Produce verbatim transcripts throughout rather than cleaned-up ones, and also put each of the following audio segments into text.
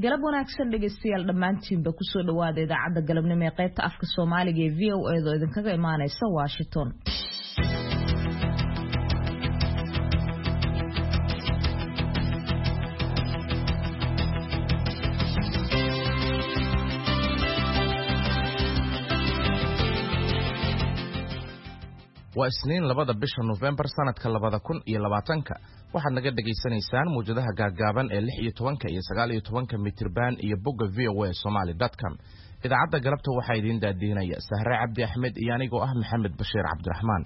galab wanaagsan dhegeystayaal dhamaantiinba ku soo dhawaada idaacadda galabnimo ee qaybta afka Soomaaliga ee V O A oo idinkaga imaanaysa Washington. waa isniin labada bisha November sanadka labada kun iyo labaatanka waxaad naga dhageysanaysaan muujadaha gaagaaban ee lix iyo tobanka iyo sagaal iyo tobanka mitirban iyo bogga v o a somali dot com. idaacadda galabta waxaa idin daadiinaya Sahre Cabdi Axmed iyo anigoo ah Maxamed Bashiir Cabdiraxmaan.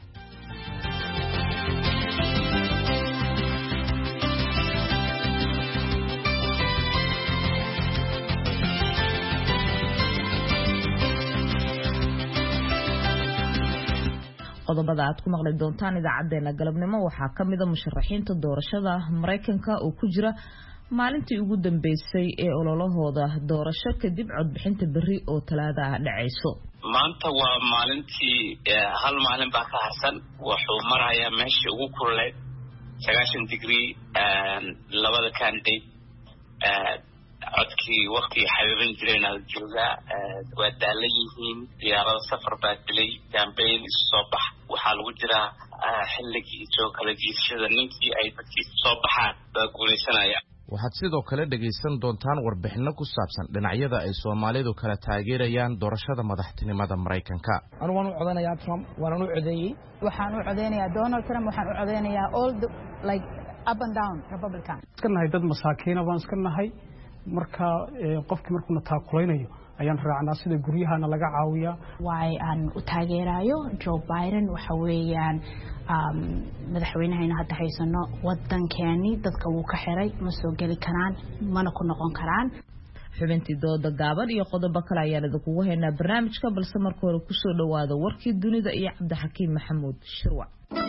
qodobada aad ku maqli doontaan idaacadeena galabnimo waxaa kamid ah musharaxiinta doorashada Mareykanka oo ku jira maalintii ugu dambeysay ee ololahooda doorasho kadib codbixinta berri oo talaada ah dhacayso. maanta waa maalintii hal maalin baa ka harsan wuxuu marayaa meeshii ugu kulay sagaashan degree labada candidate codkii waqtii xabiiban jireen aad joogaa waa daalan yihiin diyaarada safar baa dilay campaign soo bax waxaa lagu jiraa xilligii soo kala jiifashada ninkii ay dadkii soo baxaan baa guuleysanaya. waxaad sidoo kale dhageysan doontaan warbixino ku saabsan dhinacyada ay Soomaalidu kala taageerayaan doorashada madaxtinimada Mareykanka. anu waan u codeynayaa Trump waan u codeeyay waxaan u codeynayaa Donald Trump waxaan u codeynayaa all the, like up and down Republican. iska nahay dad masaakiin ah baan iska nahay marka qofkii markuu taakulaynayo ayaan raacnaa sida guryahana laga caawiya way aan u taageerayo Joe Biden waxa weeyaan um madaxweynaha hadda haysano wadankeeni dadka uu ka xiray ma soo gali karaan mana ku noqon karaan. xubintii dooda gaaban iyo qodobo kale ayaan idinku haynaa barnaamijka balse marka hore ku soo dhawaada warkii dunida iyo Cabdixakiim Maxamuud Shirwac.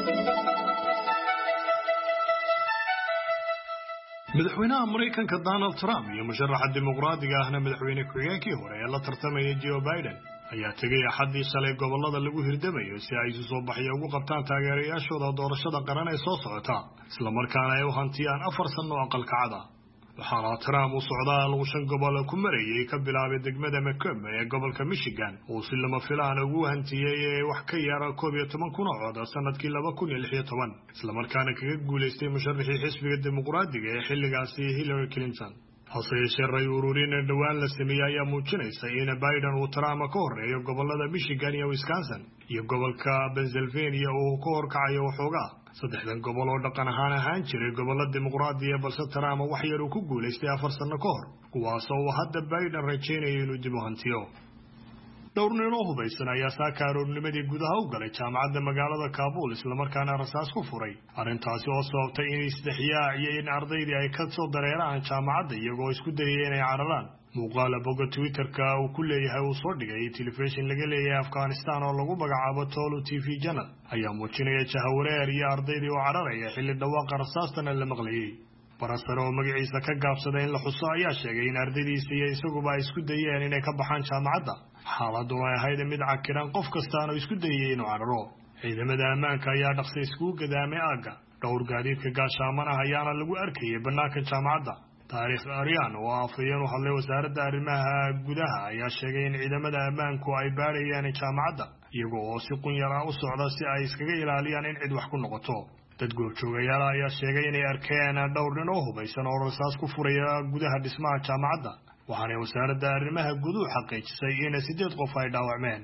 madaxweynaha Mareykanka Donald Trump iyo musharaxa dimuqraadiga ahna madaxweyne ku-xigeenkii hore ee la tartamaya Joe Biden ayaa tagay axadii shalay gobolada lagu hirdamayo si ay isu soo baxyo ugu qabtaan taageerayaashooda doorashada qaran ee soo socota isla markaana ay u hantiyaan afar sano aqalkacada. waxaana Trump uu socdaal uu shan gobol ku marayay ka bilaabay degmada Macomb ee gobolka Michigan oo si lama filaan ugu hantiyay wax ka yar koob iyo toban kun oo cod sanadkii laba kun iyo lix iyo toban isla markaana kaga guuleystay musharaxii xisbiga dimuqraadiga ee xilligaasi Hillary Clinton. hase yeeshee ray ururin dhawaan la sameeyay ayaa muujinaysa in Biden uu Trump ka horeeyo gobolada Michigan iyo Wisconsin iyo gobolka Pennsylvania oo ka horkacayo waxoogaa saddexdan gobol oo dhaqan ahaan ahaan jiray gobolada dimuqraadiga balse Trump wax yar uu ku guuleystay afar sano ka hor kuwaas oo hadda Biden rajaynayo inuu dib u hantiyo. dhowr nin oo hubeysan ayaa saakaaroornimadii gudaha u galay jaamacadda magaalada Kabul isla markaana rasaas ku furay arrintaasi oo sababtay in isdhexyaac iyo in ardaydii ay ka soo dareeraan jaamacadda iyagoo isku dayay inay cararaan. muuqaal bogga Twitter-ka uu ku leeyahay uu soo dhigay telefishin laga leeyahay Afghanistan oo lagu magacaabo Tolu T V Channel ayaa muujinaya jahawareer iyo ardaydii oo cararaya xilli dhawaaqa rasaastana la maqlayay. barasaro oo magaciisa ka gaabsaday in la xuso ayaa sheegay in ardaydiisa iyo isaguba ay isku dayeen inay ka baxaan jaamacadda xaaladdu ay ahayd mid cakiran qof kastaana isku dayay inuu cararo. ciidamada ammaanka ayaa dhaqso isku gadaamay aaga dhowr gaadiidka gaashaamanaha ayaana lagu arkayay bannaanka jaamacadda. taariikh Aryan oo afayeen u hadlay wasaaradda arrimaha gudaha ayaa sheegay in ciidamada ammaanku ay baarayaan jaamacadda iyagoo oo si qunyar ah u socda si ay iskaga ilaaliyaan in cid wax ku noqoto. dad goobjoogayaal ayaa sheegay inay arkeen dhowr nin oo hubeysan oo rasaas ku furaya gudaha dhismaha jaamacadda waxaana wasaaradda arrimaha guduhu xaqiijisay in sideed qof ay dhaawacmeen.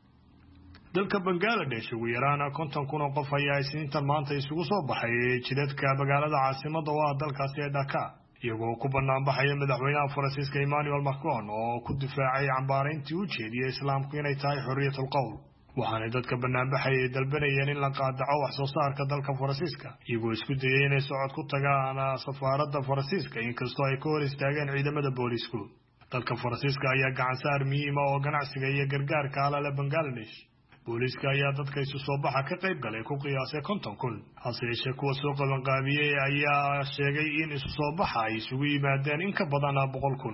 dalka Bangladesh ugu yaraan konton kun oo qof ayaa isniintan maanta isugu soo baxay jidadka magaalada caasimadda oo ah dalkaasi ee Dhaka iyagoo ku banaan baxaya madaxweynaha Faransiiska Emmanuel Macron oo ku difaacay cambaarayntii u jeediyay islaamku inay tahay xorriyatul qowl. waxaana dadka banaanbaxay dalbanayeen in la qaadaco wax soo saarka dalka Faransiiska iyagoo isku dayay inay socod ku tagaan safaaradda Faransiiska inkastoo ay ka hor istaageen ciidamada booliisku. dalka Faransiiska ayaa gacan saar muhiim ah oo ganacsiga iyo gargaarka ah la Bangladesh. booliiska ayaa dadka isu soo baxa ka qayb galay ku qiyaasay konton kun hase yeeshee kuwa soo qaban qaabiyay ayaa sheegay in isu soo baxa ay isugu yimaadeen in ka badan boqol kun.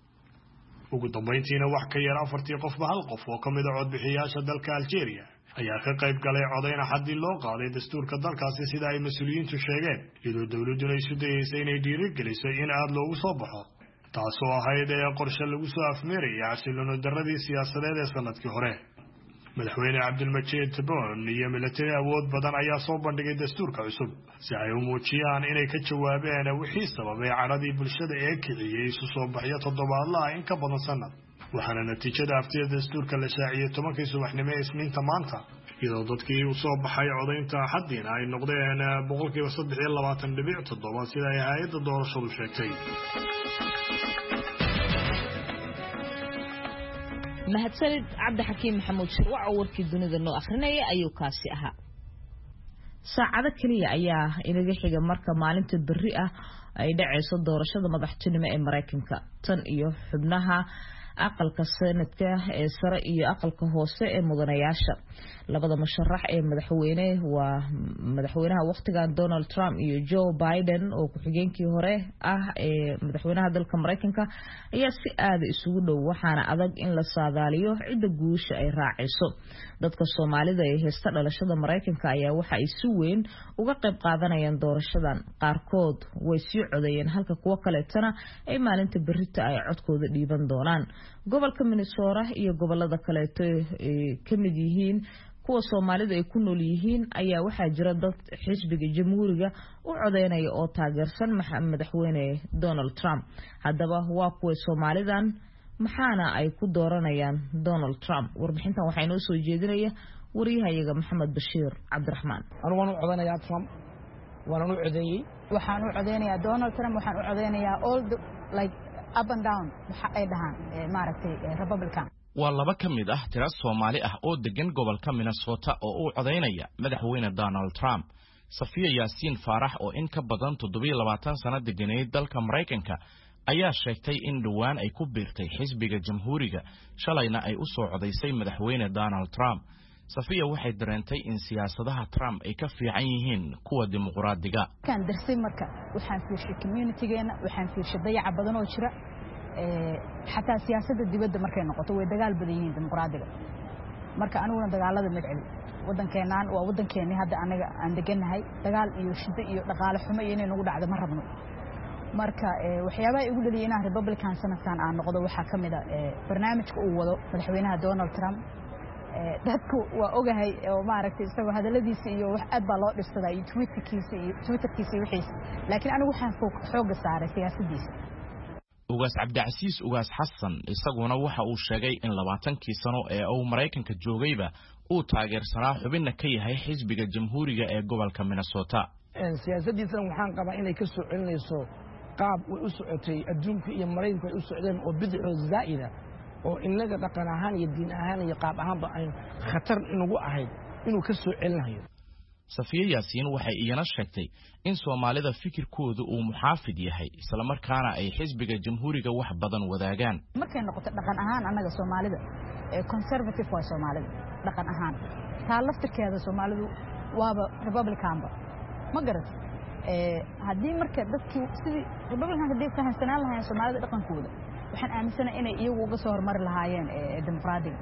ugu dambeyntiina wax ka yar afartii qofba hal qof oo kamid ah codbixiyaasha dalka Algeria ayaa ka qayb galay codeyn xadii loo qaaday dastuurka dalkaasi sida ay mas'uuliyiintu sheegeen iyadoo dawladdu ay isu dayeysay inay dhiirigeliso in aad loogu soo baxo taasoo ahayd ee qorshe lagu soo afmeerayay xasilooni darradii siyaasadeed ee sanadkii hore. madaxweyne cabdilmajiid tebboune iyo milatari awood badan ayaa soo bandhigay dastuurka cusub si ay u muujiyaan inay ka jawaabeen wixii sababay cadhadii bulshada ee kiciyey isu soo baxyo toddobaadlaha in ka badan sanad. waxaana natiijada aftida dastuurka la shaaciyey tobankii subaxnimo ee isniinta maanta, iyadoo dadkii u soo baxay codaynta axaddiina ay noqdeen boqolkiiba saddex iyo labaatan dhibic toddoba sida ay hay-adda doorashadu sheegtay. mahadsanid cabdixakiim maxamuud shirwac oo warkii dunida noo akhrinaya ayuu kaasi ahaa. saacado keliya ayaa inaga xiga marka maalinta berri ah ay dhacayso doorashada madaxtinimo ee Mareykanka. tan iyo xubnaha aqalka sanadka ee sare iyo aqalka hoose ee mudanayaasha. labada musharax ee madaxweyne waa madaxweynaha waqtigan Donald Trump iyo Joe Biden oo ku xigeenkii hore ah ee madaxweynaha dalka Mareykanka ayaa si aad isugu dhow, waxaana adag in la saadaaliyo cidda guusha ay raacayso. dadka Soomaalida ee heesta dhalashada Mareykanka ayaa waxa ay si weyn uga qayb qaadanayaan doorashadan. qaarkood way sii codeeyeen halka kuwa kaleetana ay maalinta berrita ay codkooda dhiiban doonaan. gobolka Minnesota iyo gobolada kaleeto ee kamid yihiin kuwa Soomaalida ay ku nool yihiin ayaa waxaa jira dad xisbiga jamhuuriga u codeynaya oo taageersan madaxweyne Donald Trump. haddaba waa kuwa Soomaalidan maxaana ay ku dooranayaan Donald Trump? warbixintan waxaa inoo soo jeedinaya wariyahayaga Maxamed Bashiir Cabdiraxmaan. anu waan u codeynayaa Trump, waan u codeeyay. waxaan u codeynayaa Donald Trump, waxaan u codeynayaa all the, like up and down waxa ay dhahaan maaragtay Republican. waa laba ka mid ah tiro Soomaali ah oo degan gobolka Minnesota oo u codeynaya madaxweyne Donald Trump. Safiya Yaasiin Faarax oo in ka badan toddoba iyo labaatan sano deganeyd dalka Mareykanka ayaa sheegtay in dhawaan ay ku biirtay xisbiga jamhuuriga, shalayna ay u soo codeysay madaxweyne Donald Trump. Safiya waxay dareentay in siyaasadaha Trump ay ka fiican yihiin kuwa dimuqraadiga. kan darsay marka waxaan fiirshay community-geena, waxaan fiirshay dayaca badan oo jira ee xataa siyaasadda dibadda markay noqoto way dagaal badan yihiin dimuqraadiga. marka aniguna dagaalada madceli wadankeenaan waa wadankeeni hadda anaga aan deganahay, dagaal iyo shida iyo dhaqaale xumo iyo inay nagu dhacdo ma rabno. marka waxyaabaha igu dhaliyay inaan Republican sanadkan aan noqdo waxaa ka mid ah barnaamijka uu wado madaxweynaha Donald Trump. dadku waa ogahay oo maaragtay isagoo hadaladiisa iyo wax aad baa loo dhibsadaa iyo Twitterkiisa iyo Twitterkiisa wixiis, laakiin anigu waxaan xooga saaray siyaasadiisa. ugaas Cabdicasiis ugaas Xasan isaguna waxa uu sheegay in labaatankii sano ee uu Mareykanka joogayba uu taageersanaa xubinna ka yahay xisbiga jamhuuriga ee gobolka Minnesota. siyaasadiisa waxaan qabaa inay ka soo celinayso qaab way u socotay adduunka iyo Mareykanka ay u socdeen oo bidco zaa'ida oo inaga dhaqan ahaan iyo diin ahaan iyo qaab ahaanba ay khatar inagu ahayd inuu ka soo celinayo. Safiya Yaasiin waxay iyana sheegtay in Soomaalida fikirkoodu uu muxaafid yahay isla markaana ay xisbiga jamhuuriga wax badan wadaagaan. markay noqoto dhaqan ahaan anaga Soomaalida ee conservative waa Soomaalida dhaqan ahaan taa laftirkeeda Soomaalidu waaba Republicanba ma garat ee haddii marka dadkii sidii Republican hadii fahansanaan lahaayeen Soomaalida dhaqankooda waxaan aaminsanahay inay iyagu uga soo hormari lahaayeen ee dimuqraadiga.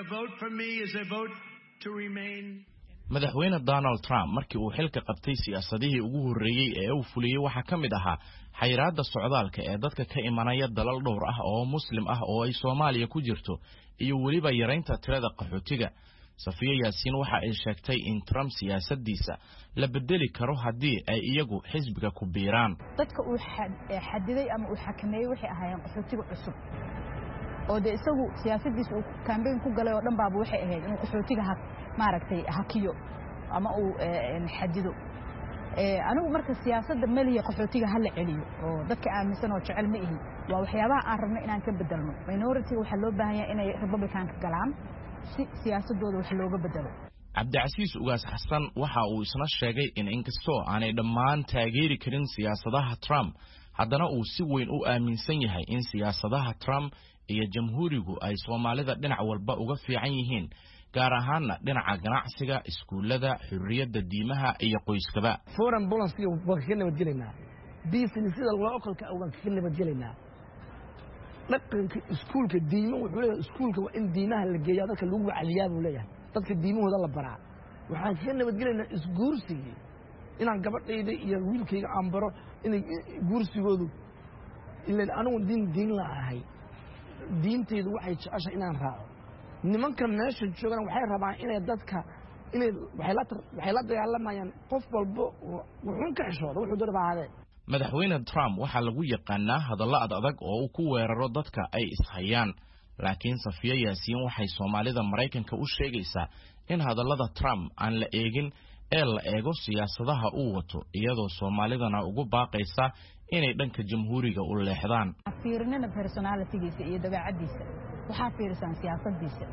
madaxweyne Donald Trump markii uu xilka qabtay siyaasadihii ugu horeeyay ee uu fuliyay waxa ka mid ahaa xayiraadda socdaalka ee dadka ka imanaya dalal dhowr ah oo muslim ah oo ay Soomaaliya ku jirto iyo waliba yareynta tirada qaxootiga. Safiya Yaasiin waxa ay sheegtay in Trump siyaasadiisa la bedeli karo haddii ay iyagu xisbiga ku biiraan. dadka uu xadiday ama uu xakameeyay waxay ahaayeen qaxootiga cusub oo de isagu siyaasadiisa uu campaign ku galay oo dhan baaba waxay ahayd inuu qaxootiga maaragtay hakiyo ama uu xadido. ee anigu marka siyaasadda maliya qaxootiga hal celiyo oo dadka aaminsan oo jecel ma ihin waa waxyaabaha aan rabno inaan ka bedelno. minority waxa loo baahan yahay inay Republican ka galaan si siyaasadooda wax looga bedelo. Cabdicasiis ugaas Xasan waxa uu isna sheegay in inkastoo aanay dhammaan taageeri karin siyaasadaha Trump, haddana uu si weyn u aaminsan yahay in siyaasadaha Trump iyo jamhuurigu ay Soomaalida dhinac walba uga fiican yihiin, gaar ahaanna dhinaca ganacsiga, iskuulada, xurriyadda diimaha iyo qoyskaba. foreign policy waa ka nabad gelaynaa, business-da localka waa ka nabad gelaynaa. dhaqanka iskuulka diimo wuxuu leeyahay iskuulka waa in diimaha la geeyo dadka lagu wacaliyaa buu leeyahay, dadka diimahooda la baraa. waxaan ka nabad gelaynaa isguursiga, inaan gabadhayda iyo wiilkayga aan baro inay guursigoodu ilaan anigu diin diin la ahay diinteedu waxay jeceshahay inaan raaco nimanka meesha joogaan waxay rabaan inay dadka inay waxay la waxay la dagaalamayaan qof walba wuxuu ka xishoodo wuxuu darbaade madaxweyne Trump waxa lagu yaqaanaa hadallo adag oo uu ku weeraro dadka ay ishayaan laakiin Safiya Yaasiin waxay Soomaalida Mareykanka u sheegaysaa in hadallada Trump aan la eegin ee la eego siyaasadaha uu wato iyadoo Soomaalidana ugu baaqaysa inay dhanka jamhuuriga u leexdaan fiirnina personality-giisa iyo dabeecadiisa waxa fiirsan siyaasadiisa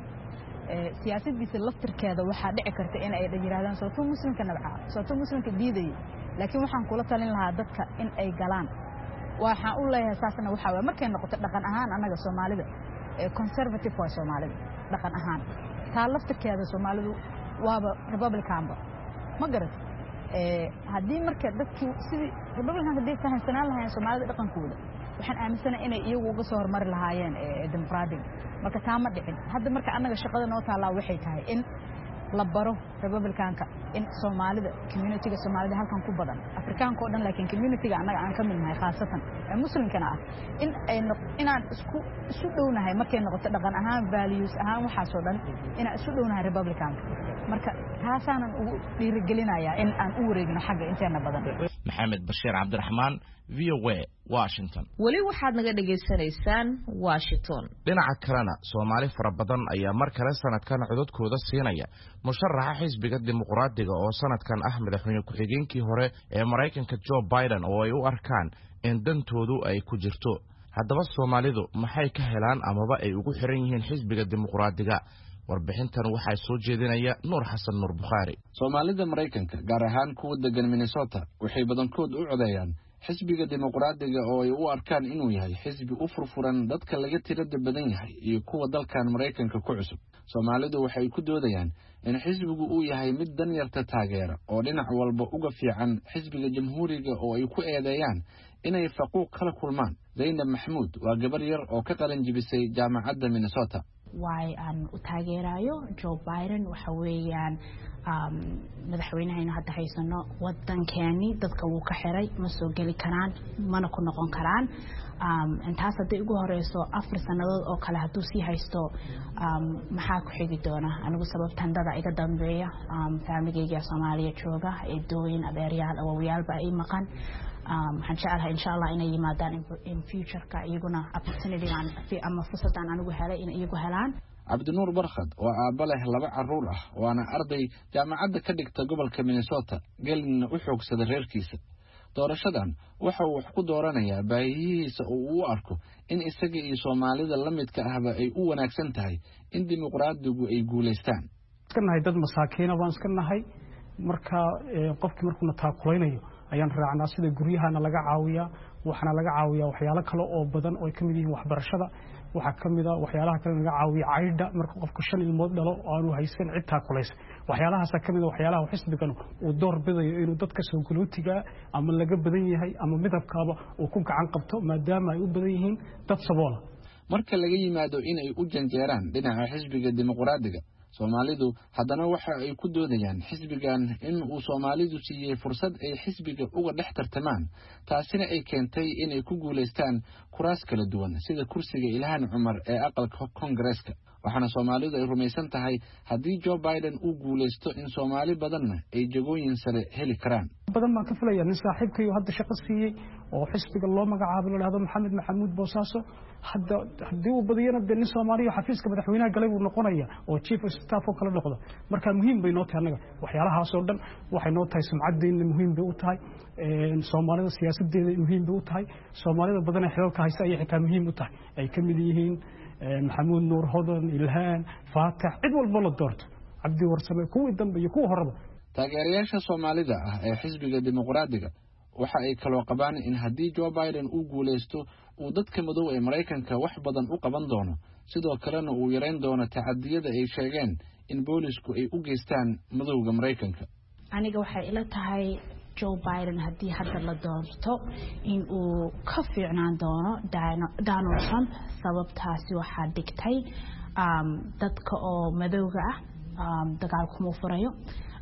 ee siyaasadiisa laftirkeeda waxa dhici karta in ay yiraahdaan sababtoo muslimka nabca sababtoo muslimka diiday laakiin waxaan kula talin lahaa dadka in ay galaan waxaan u leeyahay saasna waxa weey markay noqoto dhaqan ahaan anaga Soomaalida ee conservative waa Soomaalida dhaqan ahaan taa laftirkeeda Soomaalidu waaba Republican ba ma garat ee hadii marka dadkii sidii Republican hadii fahansanaan lahaayeen Soomaalida dhaqankooda waxaan aaminsanahay inay iyagu uga soo hormari lahaayeen ee dimuqraadiga marka taa ma dhicin hadda marka anaga shaqada noo taala waxay tahay in la baro Republicanka in Soomaalida community-ga Soomaalida halkan ku badan Afrikaanka oo dhan laakiin community-ga anaga aan ka mid nahay khaasatan ee muslimkana ah in ay inaan isku isu dhownahay markay noqoto dhaqan ahaan values ahaan waxa soo dhan inaan isu dhownahay Republicanka marka taasaanan ugu dhiirigelinayaa in aan u wareegno xagga inteena badan Maxamed Bashiir Cabdiraxmaan V O A Washington wali waxaad naga dhageysanaysaan Washington dhinaca kalena Soomaali fara badan ayaa mar kale sanadkan codadkooda siinaya musharaxa xisbiga dimuqraadiga oo sanadkan ah madaxweyne ku-xigeenkii hore ee Mareykanka Joe Biden oo ay u arkaan in dantoodu ay ku jirto haddaba Soomaalidu maxay ka helaan amaba ay ugu xiran yihiin xisbiga dimuqraadiga warbixintan waxaa soo jeedinaya Nuur Xasan Nuur Bukhari Soomaalida Mareykanka gaar ahaan kuwa degan Minnesota waxay badankood u codeeyaan xisbiga dimuqraadiga oo ay u arkaan inuu yahay xisbi u furfuran dadka laga tirada badan yahay iyo kuwa dalkan Mareykanka ku cusub Soomaalidu waxay ku doodayaan in xisbigu uu yahay mid dan yarta taageera oo dhinac walba uga fiican xisbiga jamhuuriga oo ay ku eedeeyaan inay faquuq kala kulmaan Zainab Maxamuud waa gabar yar oo ka qalin jibisay jaamacadda Minnesota way aan u taageerayo Joe Biden waxa weeyaan um madaxweynaha hadda haysano wadankeeni dadka uu ka xiray ma soo gali karaan mana ku noqon karaan um intaas hadii ugu horeyso afar sanadood oo kale haduu sii haysto um maxaa ku xigi doona anigu sababtan dada iga dambeeya um family-gayga Soomaaliya jooga ee dooyin abeeryaal awowiyaalba ay maqan um waxaan jecelahay insha Allah inay yimaadaan in future-ka iyaguna opportunity aan fi ama fursadan anigu helay in iyagu helaan Cabdinuur Barkhad waa aabba leh laba carruur ah waana arday jaamacadda ka dhigta gobolka Minnesota galina u xoogsada reerkiisa doorashadan waxa uu wax ku dooranayaa baahiyihiisa oo uu arko in isaga iyo Soomaalida la midka ahba ay u wanaagsan tahay in dimuqraadigu ay guuleystaan iskanahay dad masaakiin ah waan iskanahay marka qofkii markuu taakulaynayo ayaan raacnaa sida guryahana laga caawiyaa waxana laga caawiyaa waxyaalo kale oo badan oo ay kamid yihiin waxbarashada waxa kamid ah waxyaalaha kale laga caawiyo caydha marka qofku shan ilmood dhalo aanu haysan cid taakulaysa waxyaalahaas kamid ah waxyaalaha xisbigan uu door bidayo inuu dadka soo galootiga ama laga badan yahay ama midabkaaba uu ku gacan qabto maadaama ay u badan yihiin dad sabool marka laga yimaado in ay u janjeeraan dhinaca xisbiga dimuqraadiga Soomaalidu haddana waxa ay ku doodayaan xisbigan in uu Soomaalidu siiyay fursad ay xisbiga uga dhex tartamaan taasina ay keentay in ay ku guuleystaan kuraas kala duwan sida kursiga Ilhaan Cumar ee aqalka Congress-ka waxaana Soomaalidu ay rumaysan tahay haddii Joe Biden uu guuleysto in Soomaali badanna ay jagooyin sare heli karaan badan ma ka filayaa nin saaxiibkay hadda shaqo siiyay oo xisbiga loo magacaabo la yiraahdo Maxamed Maxamuud Boosaaso hadda hadii uu badiyana nin Soomaaliya xafiiska madaxweynaha galay uu noqonaya oo chief of staff oo kala noqdo marka muhiim bay noo tahay anaga waxyaalahaas oo dhan waxay noo tahay sumcadeena muhiim bay u tahay ee Soomaalida siyaasadeeda muhiim bay u tahay Soomaalida badan ee xilka haysta ay xitaa muhiim u tahay ay kamid yihiin Maxamuud Nuur Hodan Ilhaan Faatax cid walba la doorto Cabdi Warsame kuwii dambe iyo kuwa horeba taageerayaasha Soomaalida ah ee xisbiga dimuqraadiga waxa ay kala qabaan in haddii Joe Biden uu guuleysto uu dadka madow ee Mareykanka wax badan u qaban doono sidoo kalena uu yareyn doono tacadiyada ay sheegeen in boolisku ay u geystaan madowga Mareykanka aniga waxay ila tahay Joe Biden haddii hadda la doorto in uu ka fiicnaan doono Donald Trump sababtaasi waxaa dhigtay um dadka oo madowga ah um dagaalku mu furayo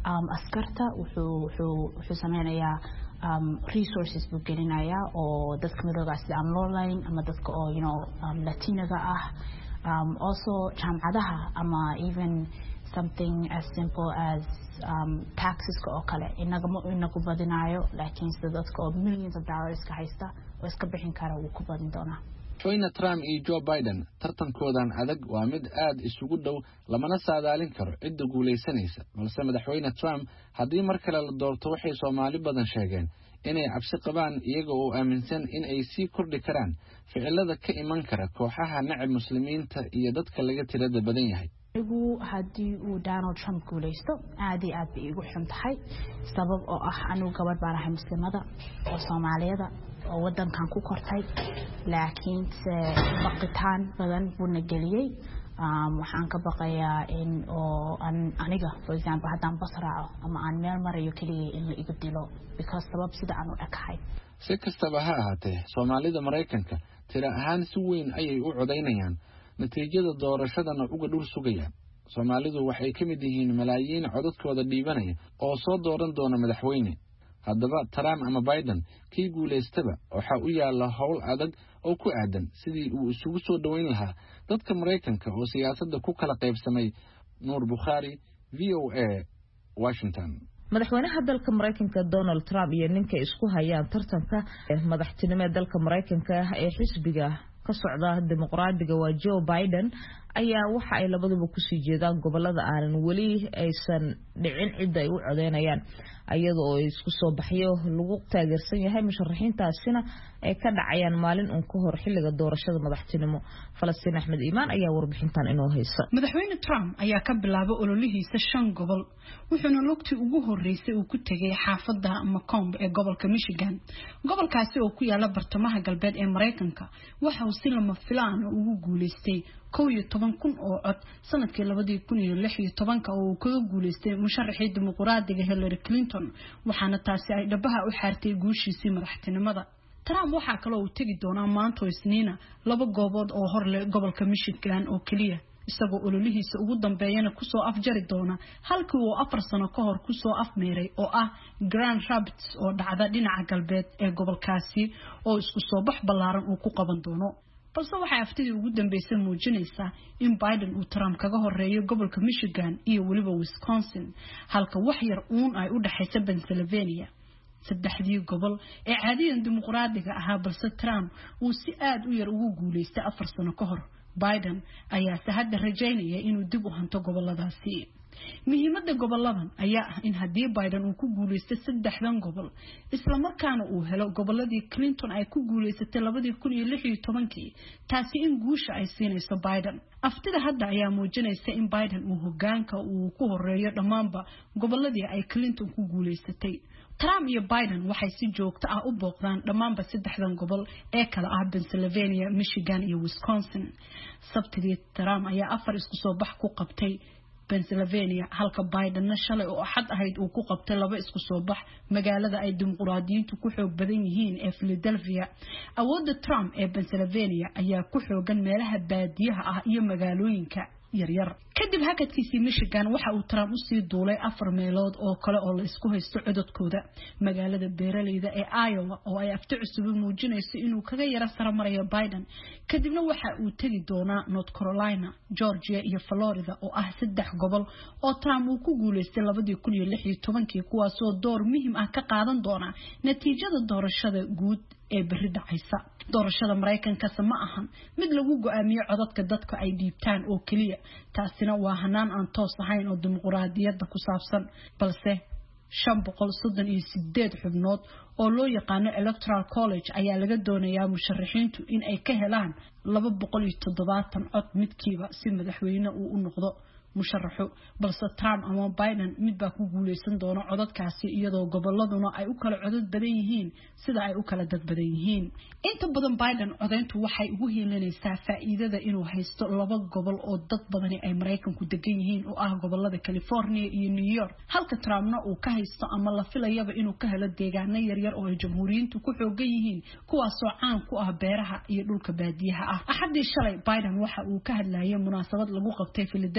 um, askarta wuxuu wuxuu wuxuu sameynayaa um, resources buu gelinayaa oo dadka midooga sida aan loo layn ama dadka oo you know um, latinaga ah um, also jaamacadaha ama even something as simple as um, taxes oo kale inaga ma inagu badinayo laakiin sida dadka oo millions of dollars ka haysta oo iska bixin kara uu ku badin doonaa. Madaxweyne Trump iyo Joe Biden tartankoodan adag waa mid aad isugu dhow lamana saadaalin karo cidda guuleysanaysa balse madaxweyne Trump haddii mar kale la doorto waxay Soomaali badan sheegeen inay cabsi qabaan iyaga oo aaminsan in ay sii kordhi karaan ficilada ka iman kara kooxaha nacab muslimiinta iyo dadka laga tirada badan yahay. igu haddii uu Donald Trump guuleysto aad iyo aad bay igu xun tahay sabab oo ah anigu gabadh baan ahay muslimada oo Soomaaliyada oo wadankan ku kortay laakiin baqitaan badan buu na geliyay waxaan ka baqayaa in oo aniga for example haddaan basraaco ama aan meel marayo kaliya in la igu dilo because sabab sida aan u ekahay. Si kastaba ha ahaatee Soomaalida Mareykanka tira ahaan si weyn ayay u codeynayaan natiijada doorashadana uga dhul sugayaan. Soomaalidu waxay ka mid yihiin malaayiin codadkooda dhiibanaya oo soo dooran doona madaxweyne. haddaba Trump ama Biden kii guuleystaba waxa uu yaala hawl adag oo ku aadan sidii uu isugu soo dhaweyn lahaa dadka Mareykanka oo siyaasadda ku kala qaybsamay. Nuur Bukhari, V O A, Washington. madaxweynaha dalka Mareykanka Donald Trump iyo ninka isku hayaan tartanka madaxtinimada dalka Mareykanka ee xisbiga ka socda dimuqraadiga waa Joe Biden ayaa waxa ay labaduba ku sii jeedaan gobolada aanan wali aysan dhicin cid ay u codeynayaan ayadoo ay isku soo baxyo lagu taageersan yahay musharaxiintaasina ay ka dhacayaan maalin uun ka hor xilliga doorashada madaxtinimo. Falastiin Axmed Iimaan ayaa warbixintan inoo haysa. madaxweyne Trump ayaa ka bilaabay ololihiisa shan gobol wuxuuna lugtii ugu horeysay uu ku tagay xaafadda Macomb ee gobolka Michigan. gobolkaasi oo ku yaala bartamaha galbeed ee Mareykanka waxa uu si lama filaan ah ugu guuleystay kow iyo toban kun oo cod sanadkii laba kun iyo lix iyo toban oo uu kaga guuleystay musharaxii dimuqraadiga Hillary Clinton waxaana taasi ay dhabaha u xaartay guushiisii madaxtinimada. Trump waxa kale oo uu tagi doonaa maanta Isniina laba goobood oo hor leh gobolka Michigan oo kaliya isagoo ololihiisa ugu dambeeyana ku soo afjari doona halkii uu afar sano ka hor ku soo afmeeray oo ah Grand Rapids oo dhacda dhinaca galbeed ee gobolkaasi oo isku soo bax ballaaran uu ku qaban doono. balse waxa aftidii ugu dambeysay muujinaysaa in Biden uu Trump kaga horeeyo gobolka Michigan iyo waliba Wisconsin halka wax yar uun ay u dhaxayso Pennsylvania. saddexdii gobol ee caadiyan dimuqraadiga ahaa balse Trump uu si aad u yar ugu guuleystay afar sano ka hor. Biden ayaa hadda rajaynaya inuu dib u hanto goboladaasi. muhiimadda goboladan ayaa ah in haddii Biden uu ku guuleystay saddexdan gobol isla markaana uu helo goboladii Clinton ay ku guuleysatay laba kun iyo lix iyo toban taasi in guusha ay siinayso Biden. aftida hadda ayaa muujinaysa in Biden uu hoggaanka uu ku horeeyo dhamaanba goboladii ay Clinton ku guuleysatay. Trump iyo Biden waxay si joogto ah u booqdaan dhamaanba saddexdan gobol ee kala ah Pennsylvania, Michigan iyo Wisconsin. sabtidii Trump ayaa afar isku soo bax ku qabtay Pennsylvania halka Biden shalay oo axad ahayd uu ku qabtay laba isku soo bax magaalada ay dimuqraadiyiintu ku xoog badan yihiin ee Philadelphia. awoodda Trump ee Pennsylvania ayaa ku xoogan meelaha baadiyaha ah iyo magaalooyinka yaryar. kadib hakadkiisii Michigan waxa uu Trump u sii duulay afar meelood oo kale oo la isku haysto codadkooda magaalada beeraleyda ee Iowa oo ay afti cusub muujinayso inuu kaga yara sare marayo Biden. kadibna waxa uu tagi doonaa North Carolina, Georgia iyo Florida oo ah saddex gobol oo Trump uu ku guuleystay laba kun iyo lix iyo toban kuwaas oo door muhiim ah ka qaadan doona natiijada doorashada guud ee bari dhacaysa. doorashada Mareykanka ma ahan mid lagu go'aamiyo codadka dadka ay dhiibtaan oo kaliya taasina waa hanaan aan toos ahayn oo dimuqraadiyadda ku saabsan balse shan boqol soddon iyo sideed xubnood oo loo yaqaan Electoral College ayaa laga doonayaa musharaxiintu in ay ka helaan laba boqol iyo toddobaatan cod midkiiba si madaxweyne uu u noqdo musharaxu. balse Trump ama Biden mid baa ku guuleysan doona codadkaasi iyadoo goboladuna ay u kala codad badan yihiin sida ay u kala dad badan yihiin. inta badan Biden codeyntu waxay ugu heelanaysaa faa'iidada inuu haysto laba gobol oo dad badan ay Mareykanku degan yihiin oo ah gobolada California iyo New York halka Trumpna uu ka haysto ama la filayaba inuu ka helo deegaano yaryar oo ay jamhuuriyiintu ku xoogan yihiin kuwaas oo caan ku ah beeraha iyo dhulka baadiyaha ah. axadii shalay Biden waxa uu ka hadlayay munaasabad lagu qabtay Philadelphia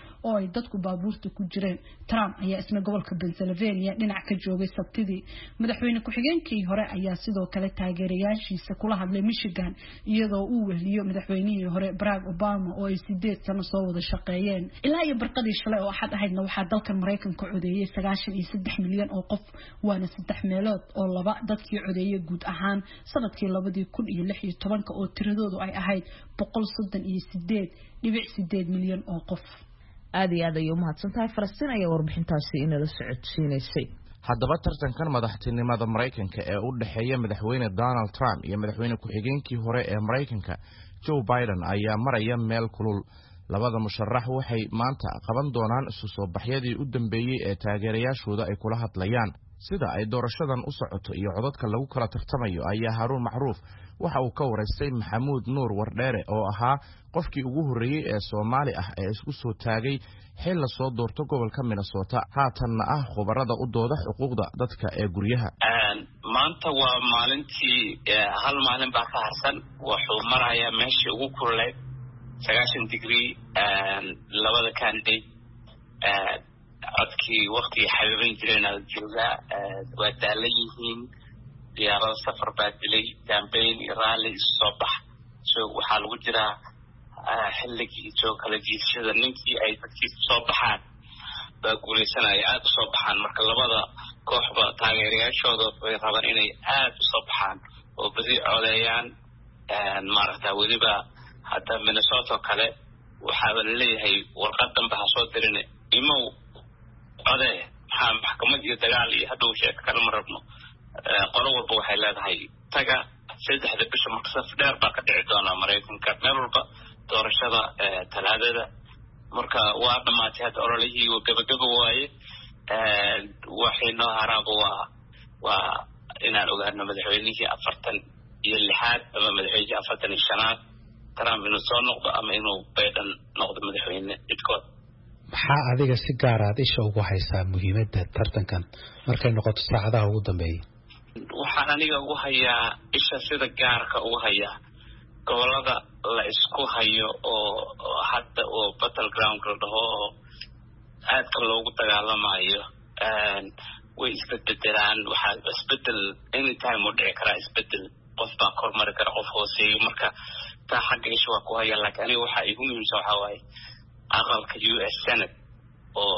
oo ay dadku baabuurta ku jireen. Trump ayaa isna gobolka Pennsylvania dhinac ka joogay Sabtidii. Madaxweyne ku-xigeenkii hore ayaa sidoo kale taageerayaashiisa kula hadlay Michigan iyadoo uu wehliyo madaxweynihii hore Barack Obama oo ay sideed sano soo wada shaqeeyeen. Ilaa iyo barqadii shalay oo axad ahaydna waxaa dalkan Mareykanka codeeyay sagaashan iyo saddex milyan oo qof, waana saddex meelood oo laba dadkii codeeyay guud ahaan sanadkii labadii kun iyo lix iyo tobanka oo tiradoodu ay ahayd boqol soddon iyo sideed dhibic sideed milyan oo qof. aad iyo aad ayuu mahadsantahay Falastiin ayaa warbixintaasi inala socodsiinaysay. haddaba tartankan madaxtinimada Mareykanka ee u dhaxeeya madaxweyne Donald Trump iyo madaxweyne ku-xigeenkii hore ee Mareykanka Joe Biden ayaa maraya meel kulul. labada musharax waxay maanta qaban doonaan isu soo baxyadii u dambeeyay ee taageerayaashooda ay kula hadlayaan. sida ay doorashadan u socoto iyo codadka lagu kala tartamayo ayaa Haruun Macruuf waxa uu ka wareystay Maxamuud Nuur Wardheere oo ahaa qofkii ugu horeeyay ee Soomaali ah ee isku soo taagay xil la soo doorto gobolka Minnesota haatanna ah khubarada u dooda xuquuqda dadka ee guryaha. maanta waa maalintii hal maalin baa ka harsan wuxuu marayaa meeshii ugu kulleed sagaashan degree labada candidate codkii waqtigii xabiiban jireen aad joogaa waa daalan yihiin diyaarada safar baa dilay campaign iyo rally isu soo bax so waxaa lagu jiraa xilligii soo kala jiidashada ninkii ay dadkiisa soo baxaan baa guuleysanaya aada usoo baxaan marka labada kooxba taageerayaashooda way rabaan inay aada usoo baxaan oo badi codeeyaan maaragta weliba hadda Minnesota kale waxaa laleeyahay warqad danba ha soo dirin imow codee maxaa maxkamad iyo dagaal iyo hadhow sheeko kale ma rabno qolo walba waxay leedahay taga saddexda bisha marka saf dheer baa ka dhici doona Mareykanka meel walba doorashada talaadada marka waa dhamaatay hadda ololihii oo gabagaba waaye waxay noo haraaba waa waa inaan ogaano madaxweynihii afartan iyo lixaad ama madaxweynihii afartan iyo shanaad Trump inuu soo noqdo ama inuu Biden noqdo madaxweyne midkood. maxaa adiga si gaar ah isha ugu haysaa muhiimadda tartankan markay noqoto saacadaha ugu dambeeyay? waxaan aniga ugu hayaa isha sida gaarka ugu hayaa gobolada la isku hayo oo hadda oo battleground la dhaho aadka loogu dagaalamayo way isbedbedelaan waxaa isbedel anytime u dhici karaa isbedel qof baa kormari kara qof hooseeyo marka taa xagga isha waa ku haya laakiin aniga waxaa igu muhiimsan waxaa waaye aqalka U S Senate oo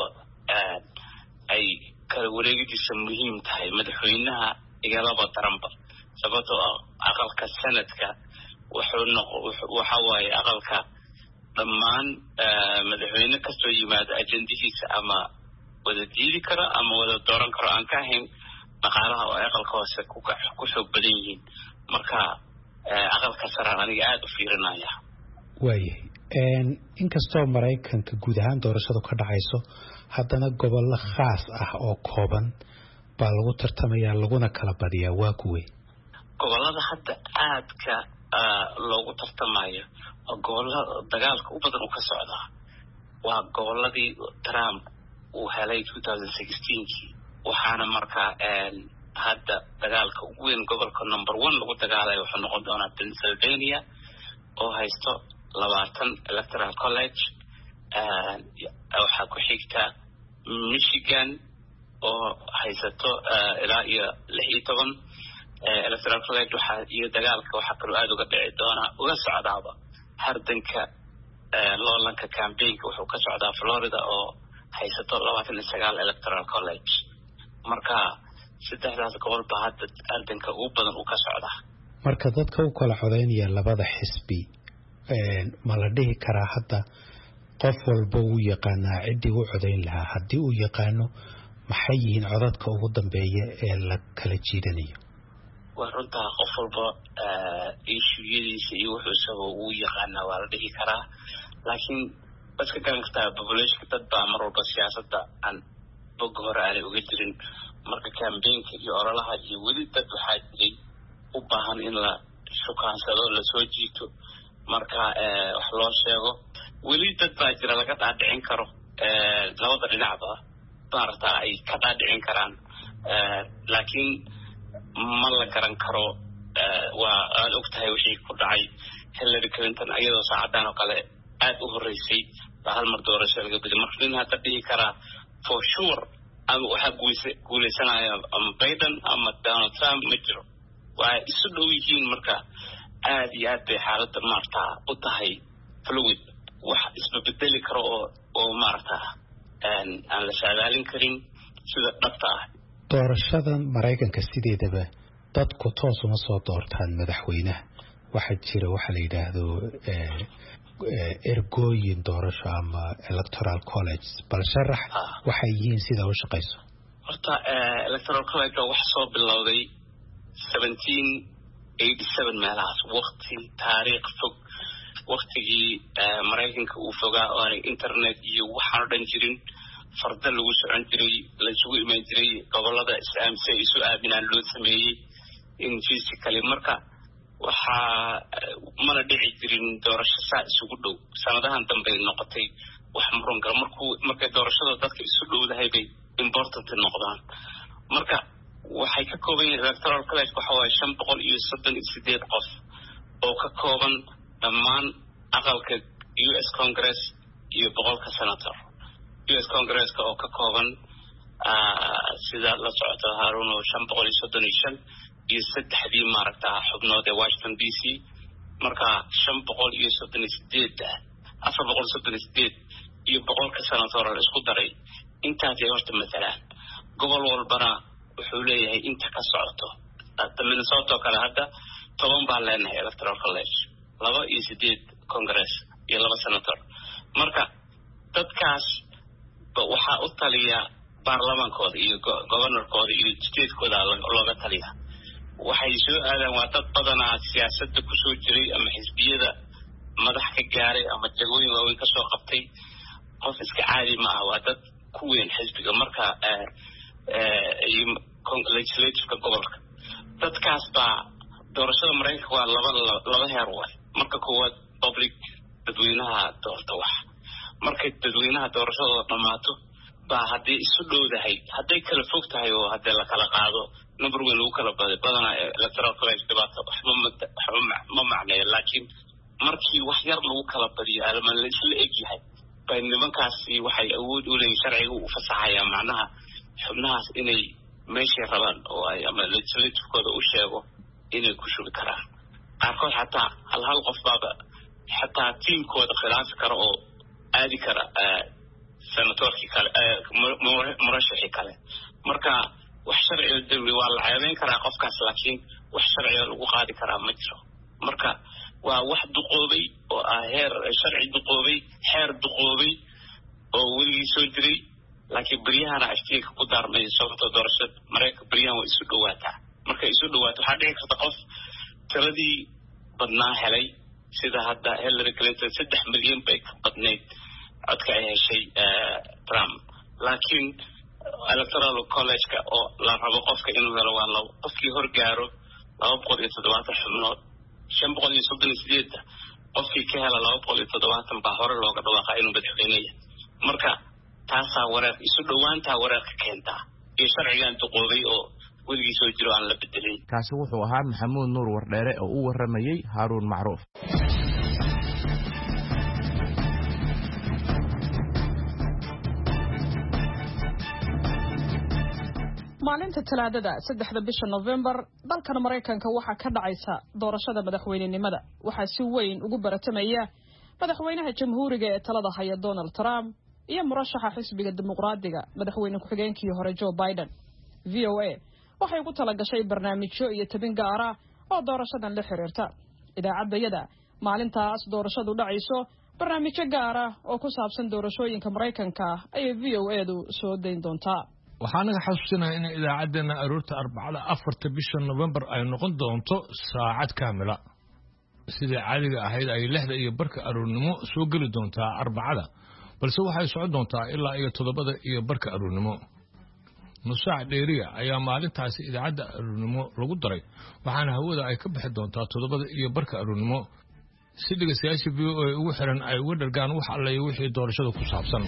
ay kala wareegidiisa muhiim tahay madaxweynaha igalaba daranba sababtoo ah aqalka Senate-ka wuxuu noqo waxa waaye aqalka dhammaan madaxweyne kastoo yimaado ajendihiisa ama wada diidi kara ama wada dooran karo aan ka ahayn dhaqaalaha oo aqalka hoose ku xoog badan yihiin marka aqalka sare aniga aada u fiirinaya. waayahay inkastoo Mareykanka guud ahaan doorashadu ka dhacayso haddana gobollo khaas ah oo kooban baa lagu tartamayaa laguna kala badiyaa waa kuwey gobollada hadda aadka loogu tartamayo oo gobollada dagaalka u badan u ka socdaa waa gobolladii Trump uu helay twenty sixteen-kii waxaana markaa hadda dagaalka ugu weyn gobolka number one lagu dagaalayo wuxuu noqon doonaa Pennsylvania oo haysto labaatan electoral college waxaa ku xigta Michigan oo haysato ilaa iyo lix iyo toban electoral college waxaa iyo dagaalka waxaa kaloo aada uga dhici doonaa uga socdaaba hardanka loolanka campaignka wuxuu ka socdaa Florida oo haysato labaatan iyo sagaal electoral college marka saddexdaas gobol baa hadda hardanka ugu badan uu ka socdaa. marka dadka u kala codeynaya labada xisbi ma la dhihi karaa hadda qof walba uu yaqaanaa ciddii u codeyn lahaa haddii uu yaqaano maxay yihiin codadka ugu dambeeya ee la kala jiidanayo? waa runtaa qof walba ishuyadiisa iyo wuxuu isagoo uu yaqaanaa waa la dhihi karaa laakiin dadka garan kartaa populationka dad baa mar walba siyaasadda aan bog hore aanay uga jirin marka campaignka iyo ololaha iyo weli dad waxaa jiray u baahan in la shukaansado lasoo jiito marka wax loo sheego weli dad baa jira laga dhaadhicin karo labada dhinacba maaragta ay ka dhaadhicin karaan laakiin ma la garan karo waa aada og tahay wixii ku dhacay Hillary Clinton iyadoo saacadan oo kale aada u horeysay hal mar doorasho laga bedel marka nin hadda dhihi karaa for sure ama waxa guuleysanaya ama Biden ama Donald Trump ma jiro waa isu dhow yihiin marka aad iyo aad bay xaaladda maarta u tahay fluid wax isbedeli karo oo oo maarta aan aan la saadaalin karin sida dhabta ah doorashadan Mareykanka sideedaba dadku toos uma soo doortaan madaxweynaha waxa jira waxa la yiraahdo ergooyin doorasho ama electoral college bal sharax waxay yihiin sida u shaqeyso horta electoral college wax soo bilowday seventeen eighty-seven meelahaas waqti taariikh fog waqtigii Mareykanka uu fogaa oo internet iyo waxaan dhan jirin farda lagu socon jiray la isugu iman jiray gobolada islaamka isu aabinaan loo sameeyay in physically marka waxa mana dhici jirin doorasho saa isugu dhow sanadahan dambe noqotay wax muran gar markuu markay doorashada dadka isu dhowdahay bay important noqdaan marka waxay ka kooban yihiin electoral college waxa waa shan boqol iyo soddon iyo sideed qof oo ka kooban dhammaan aqalka U S Congress iyo boqolka senator U S Congress oo ka kooban sida la socota Harun oo shan boqol iyo soddon iyo shan iyo saddexdii maaragta xubnood ee Washington D C marka shan boqol iyo soddon iyo sideed afar boqol iyo soddon iyo sideed iyo boqolka senator la isku daray intaas ay horta maalan gobol walbana wuxuu leeyahay inta ka socoto Minnesota kale hadda toban baa leenahay electoral college laba iyo sideed Congress iyo laba senator marka dadkaas waxa u taliya baarlamaankooda iyo governorkooda iyo statekooda looga taliya waxay soo aadaan waa dad badanaa siyaasadda ku soo jiray ama xisbiyada madax ka gaaray ama jagooyin waaweyn ka soo qabtay qof iska caadi ma aha waa dad ku weyn xisbiga marka legislative gobolka dadkaas baa doorashada Mareykanka waa laba laba heer way marka koowaad public dadweynaha doorta wax marka dadweynaha doorashada dhamaato baa hadii isu dhowdahay haday kala fog tahay oo hadii la kala qaado number weyn lagu kala baday badana electoral college dibaato waxba ma macneeyo laakiin markii wax yar lagu kala badiyo alma la isla egyahay bay nimankaasi waxay awood u leeyihiin sharciga u fasaxaya macnaha xubnahaas inay meesha rabaan oo ay ama legislative-kooda u sheego inay ku shubi karaan qaarkood xataa hal hal qof baaba xataa tiimkooda khilaafi kara oo aadi kara senatorkii kale murashaxii kale marka wax sharciga dambi waa la ceebeyn karaa qofkaas laakiin wax sharciga lagu qaadi karaa ma jiro marka waa wax duqoobay oo ah heer sharci duqoobay heer duqoobay oo weligii soo jiray laakiin baryahana ashtiga ku daarmay sababtoo doorashada Mareykanka baryahan way isu dhawaataa marka isu dhawaato waxaa dhici karta qof tiradii badnaa helay sida hadda Hillary Clinton saddex milyan bay ka badnayd codka ay heshay Trump laakiin electoral college-ka oo la rabo qofka inuu helo waa labo qofkii hor gaaro laba boqol iyo toddobaatan xubnood shan boqol iyo soddon iyo sideed qofkii ka hela laba boqol iyo toddobaatan baa hore looga dhawaaqay inuu madaxweyne yahay marka taasaa wareer isu dhowaantaa wareerka keentaa iyo sharcigan duqoobay oo weligii soo jiro aan la bedelin kaasi wuxuu ahaa Maxamuud Nuur Wardheere oo u waramayay Harun Macruuf maalinta talaadada saddexda bisha November dalkan Mareykanka waxa ka dhacaysa doorashada madaxweynenimada waxa si weyn ugu baratamaya madaxweynaha jamhuuriga ee talada haya Donald Trump iyo murashaxa xisbiga dimuqraadiga madaxweyne ku-xigeenkii hore Joe Biden V O A waxay ku tala gashay barnaamijyo iyo tabin gaar ah oo doorashadan la xiriirta idaacadayada maalintaas doorashadu dhacayso barnaamijyo gaar ah oo ku saabsan doorashooyinka Mareykanka ay V O A du soo deyn doontaa waxaan naga xasuusinayaa in idaacadeena aroorta arbacada afarta bisha November ay noqon doonto saacad kaamila sida caadiga ahayd ay lixda iyo barka aroornimo soo gali doontaa arbacada balse waxay socon doontaa ilaa iyo toddobada iyo barka aroornimo nusaac dheeriya ayaa maalintaasi idaacadda aroornimo lagu daray waxaana hawada ay ka bixi doontaa toddobada iyo barka aroornimo si dhegeystayaasha V O A ugu xiran ay uga dhargaan wax alle iyo wixii doorashada ku saabsan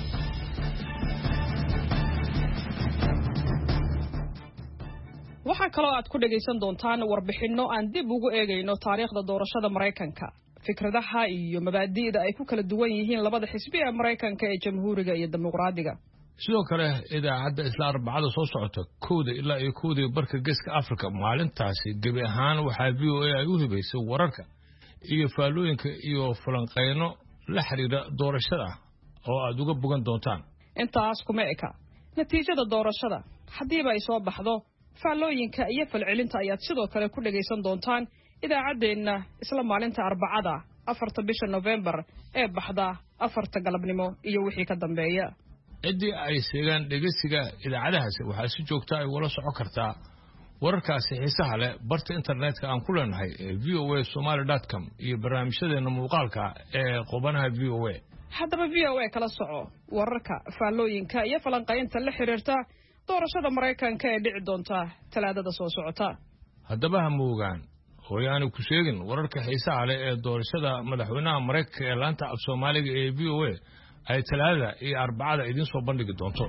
waxa kale oo aad ku dhageysan doontaan warbixino aan dib ugu eegayno taariikhda doorashada Mareykanka fikradaha iyo mabaadi'da ay ku kala duwan yihiin labada xisbi ee Mareykanka ee Jamhuuriga iyo Dimuqraadiga. sidoo kale idaacadda isla arbacada soo socota kowda ilaa iyo kowda barka geeska Afrika maalintaasi gabi ahaan waxaa V O A ay u hibaysay wararka iyo faalooyinka iyo falanqeyno la xiriira doorashada oo aad uga bogan doontaan. intaas kuma eka natiijada doorashada haddiiba ay soo baxdo faalooyinka iyo falcelinta ayaad sidoo kale ku dhageysan doontaan idaacaddeenna isla maalinta arbacada afarta bisha November ee baxda afarta galabnimo iyo wixii ka dambeeya. cidii ay sheegaan dhegeysiga idaacadahaasi waxaa si joogta ay wala socon kartaa wararkaasi xiisaha leh barta internetka aan ku leenahay ee v o a somali dot com iyo barnaamijyadeena muuqaalka ee qubanaha V O A. haddaba V O A kala soco wararka faalooyinka iyo falanqaynta la xiriirta doorashada Mareykanka ee dhici doonta talaadada soo socota. haddaba ha moogaan hooyaani ku sheegin wararka xiisaha leh ee doorashada madaxweynaha Mareykanka ee laanta af Soomaaliga ee V O A ay talaadada iyo arbacada idin soo bandhigi doonto.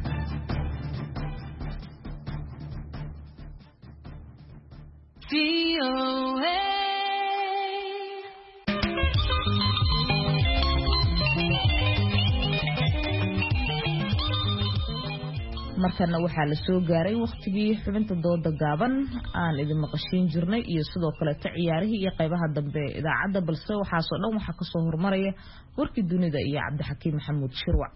V O A markana waxaa la soo gaaray waqtigii xubinta dooda gaaban aan idin maqashiin jirnay iyo sidoo kale ta ciyaarihii iyo qaybaha dambe ee idaacadda balse waxaas oo dhan waxa ka soo hormaraya warkii dunida iyo Cabdixakiim Maxamuud Shirwac.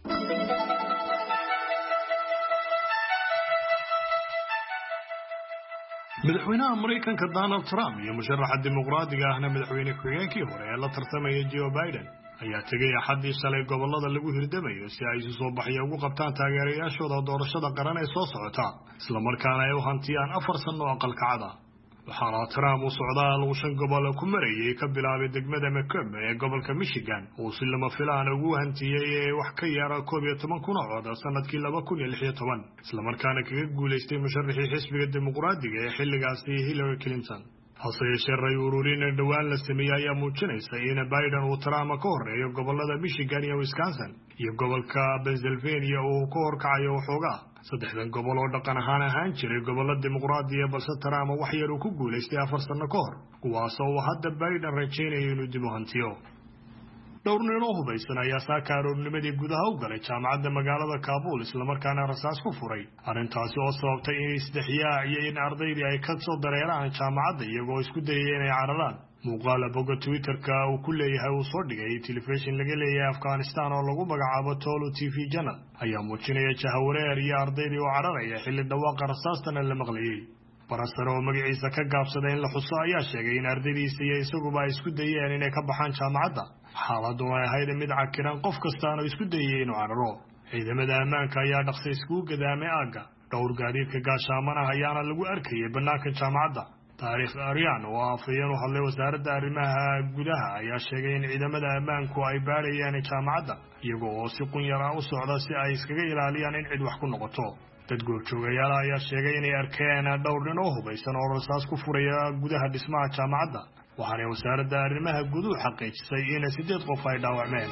madaxweynaha Mareykanka Donald Trump iyo musharaxa dimuqraadiga ahna madaxweyne ku-xigeenkii hore ee la tartamaya Joe Biden ayaa tegay axadii shalay gobolada lagu hirdamayo si ay isu soo baxyo ugu qabtaan taageerayaashooda doorashada qaran ee soo socota isla markaana ay u hantiyaan afar sano aqalkacada. waxaana Trump uu socdaal uu shan gobol ku marayay ka bilaabay degmada Macomb ee gobolka Michigan oo si lama filaan ugu hantiyay wax ka yara koob iyo toban kun oo cod sanadkii laba kun iyo lix iyo toban isla markaana kaga guuleystay musharaxii xisbiga dimuqraadiga ee xilligaasi Hillary Clinton. hase yeeshee ray ururin dhawaan la sameeyay ayaa muujinaysa in Biden uu Trump ka horeeyo gobolada Michigan iyo Wisconsin iyo gobolka Pennsylvania oo ka horkacayo waxoogaa saddexdan gobol oo dhaqan ahaan ahaan jiray gobolada dimuqraadiga balse Trump wax yar uu ku guuleystay afar sano ka hor kuwaas oo hadda Biden rajaynayo inuu dib u hantiyo. dhowr nin oo hubaysan ayaa saakaaroobnimadii gudaha u galay jaamacadda magaalada Kabul isla markaana rasaas ku furay arrintaasi oo sababtay in isdhexyaa iyo in ardaydii ay ka soo dareeraan jaamacadda iyagoo isku dayay inay cararaan. muuqaal bogga Twitter-ka uu ku leeyahay uu soo dhigay telefishin laga leeyahay Afghanistan oo lagu magacaabo Tolo T V Channel ayaa muujinaya jahawareer iyo ardaydii oo cararaya xilli dhawaaqa rasaastana la maqlayay. barasaro oo magaciisa ka gaabsaday in la xuso ayaa sheegay in ardaydiisa iyo isaguba ay isku dayeen inay ka baxaan jaamacadda xaaladdu ay ahayd mid cakiran qof kastaana isku dayay inuu cararo. ciidamada ammaanka ayaa dhaqso iskugu gadaamay aagga dhowr gaadiidka gaashaamana ayaana lagu arkayay bannaanka jaamacadda. taariikh Aryan oo afayeen u hadlay wasaaradda arrimaha gudaha ayaa sheegay in ciidamada ammaanku ay baarayaan jaamacadda iyagoo oo si qunyar ah u socda si ay iskaga ilaaliyaan in cid wax ku noqoto. dad goobjoogayaal ayaa sheegay inay arkeen dhowr nin oo hubaysan oo rasaas ku furaya gudaha dhismaha jaamacadda waxaana wasaaradda arrimaha guduhu xaqiijisay in sideed qof ay dhaawacmeen.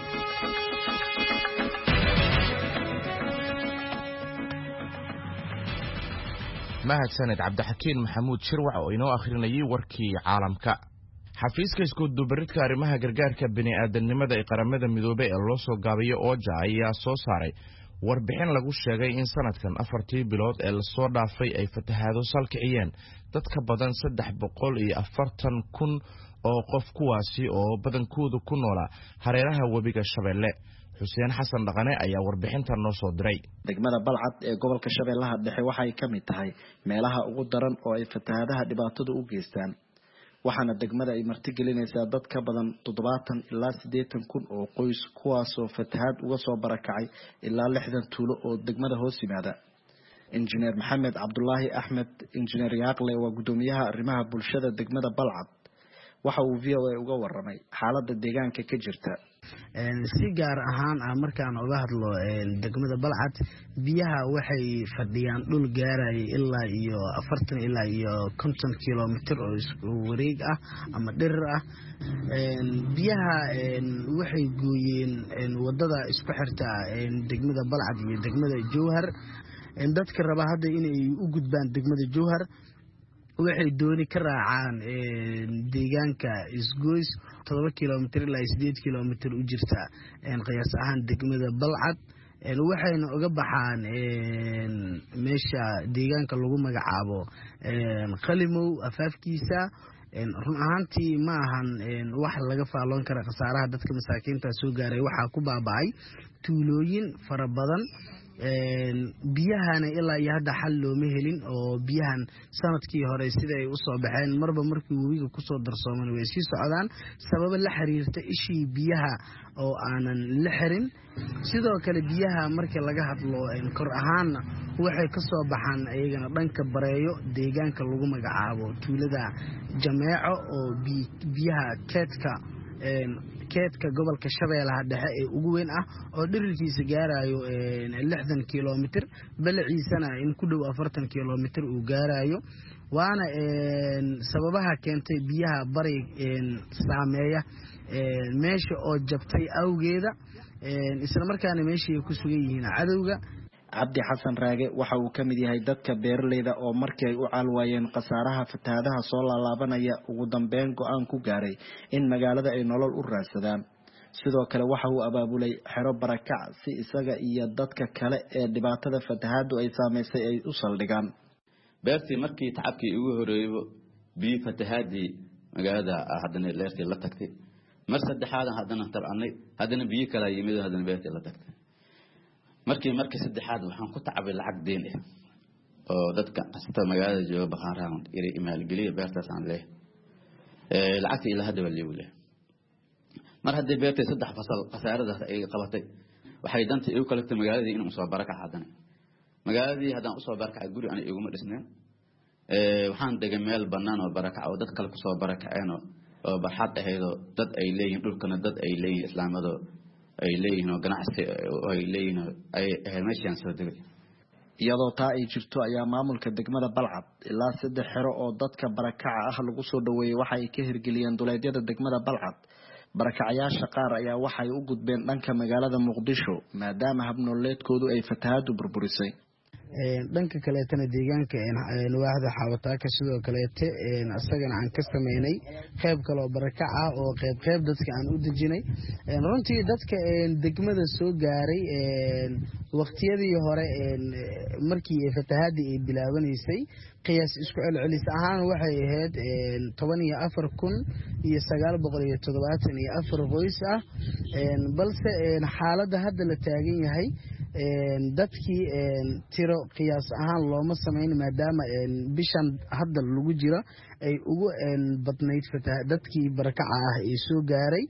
mahadsaned Cabdixakiim Maxamuud Shirwac oo inoo akhrinayay warkii caalamka. xafiiska isku dubaridka arrimaha gargaarka bini'aadanimada ee qaramada midoobay ee loo soo gaabiyo O J A ayaa soo saaray warbixin lagu sheegay in sanadkan afartii bilood ee la soo dhaafay ay fatahaado salkiciyeen dad ka badan saddex boqol iyo afartan kun oo qof kuwaasi oo badankoodu ku noolaa hareeraha webiga Shabeelle. Xuseen Xasan Dhaqane ayaa warbixintan noo soo diray. degmada Balcad ee gobolka Shabeellaha Dhexe waxay ka mid tahay meelaha ugu daran oo ay fatahaadaha dhibaatadu u geystaan waxaana degmada ay martigelinaysaa dad ka badan toddobaatan ilaa siddeetan kun oo qoys kuwaasoo fatahaad uga soo barakacay ilaa lixdan tuulo oo degmada hoos yimaada. injineer Maxamed Cabdullaahi Axmed injineer Yaaqle waa gudoomiyaha arrimaha bulshada degmada Balcad waxa uu V O A uga waramay xaaladda deegaanka ka jirta. si gaar ahaan ah markaan uga hadlo degmada Balcad biyaha waxay fadhiyaan dhul gaaraya ilaa iyo afartan ilaa iyo konton kilomitir oo isku wareeg ah ama dherer ah. biyaha waxay gooyeen wadada isku xirta degmada Balcad iyo degmada Jowhar. dadka raba hadda inay u gudbaan degmada Jowhar waxay dooni ka raacaan deegaanka isgoys todoba kilomitir ilaa sideed kilomitir u jirta qiyaas ahaan degmada Balcad waxayna uga baxaan meesha deegaanka lagu magacaabo Qalimow afaafkiisa run ahaantii ma ahan wax laga faaloon kara khasaaraha dadka masaakiinta soo gaaray waxa ku baaba'ay tuulooyin fara badan biyahana ilaa iyo hadda xal looma helin oo biyahan sanadkii hore sida ay u soo baxeen marba markii webiga ku soo darsoomay way sii socdaan sabab la xiriirta ishii biyaha oo aanan la xirin sidoo kale biyaha marka laga hadlo kor ahaan waxay ka soo baxaan ayagana dhanka bareeyo deegaanka lagu magacaabo tuulada Jameeco oo biyaha keedka keedka gobolka Shabeellaha Dhexe ee ugu weyn ah oo dhirirkiisa gaarayo lixdan kilomitir balciisana in ku dhow afartan kilomitir uu gaarayo waana sababaha keentay biyaha bari saameeya meesha oo jabtay awgeeda isla markaana meeshii ku sugan yihiin cadawga Cabdi Xasan Raage waxa uu kamid yahay dadka beeraleyda oo markii ay u caalwaayeen qasaaraha fatahaadaha soo laalaabanaya ugu dambeyn go'aan ku gaaray in magaalada ay nolol u raadsadaan sidoo kale waxa uu abaabulay xero barakac si isaga iyo dadka kale ee dhibaatada fatahaadu ay saameysay ay u saldhigaan beertii markii tacabkii ugu horeeyo biyo fatahaadii magaalada hadana leertii la tagtay mar saddexaad hadana tabanay hadana biyo kala yimid hadana beertii la tagtay markii markii saddexaad waxaan ku tacabay lacag deen ah oo dadka qasta magaalada jooga Baqaaraan iri imaal galiya beertaas aan leeyahay ee lacagta ila hadda wali wali mar hadii beertay saddex fasal qasaarada ay qabatay waxay danta igu kala magaaladii inuu soo baraka hadana magaaladii hadaan u soo baraka guri aan iguma dhisneen ee waxaan degay meel banaan oo baraka oo dad kale ku soo barakaceen oo barxad ahayd dad ay leeyihiin dhulkana dad ay leeyihiin islaamado ay leeyihiin oo ganacsi ay leeyihiin ay meeshan soo degay iyadoo taa ay jirto ayaa maamulka degmada Balcad ilaa saddex xero oo dadka barakaca ah lagu soo dhaweeyay waxa ay ka hirgeliyeen duleedyada degmada Balcad barakacayaasha qaar ayaa waxay u gudbeen dhanka magaalada Muqdisho maadaama habnoleedkoodu ay fatahaadu burburisay dhanka kaleetana deegaanka waaxda xawataaka sidoo kaleete asagana aan ka sameynay qayb kale oo barakac ah oo qayb qayb dadka aan u dejinay runtii dadka degmada soo gaaray waqtiyadii hore markii fatahaadii ay bilaabanaysay qiyaas isku celcelis ahaan waxay ahayd toban iyo afar kun iyo sagaal boqol iyo toddobaatan iyo afar qoys ah balse xaaladda hadda la taagan yahay dadkii tiro qiyaas ahaan looma sameyn maadaama bishan hadda lagu jiro ay ugu badnayd fatahaad dadkii barakaca ah ee soo gaaray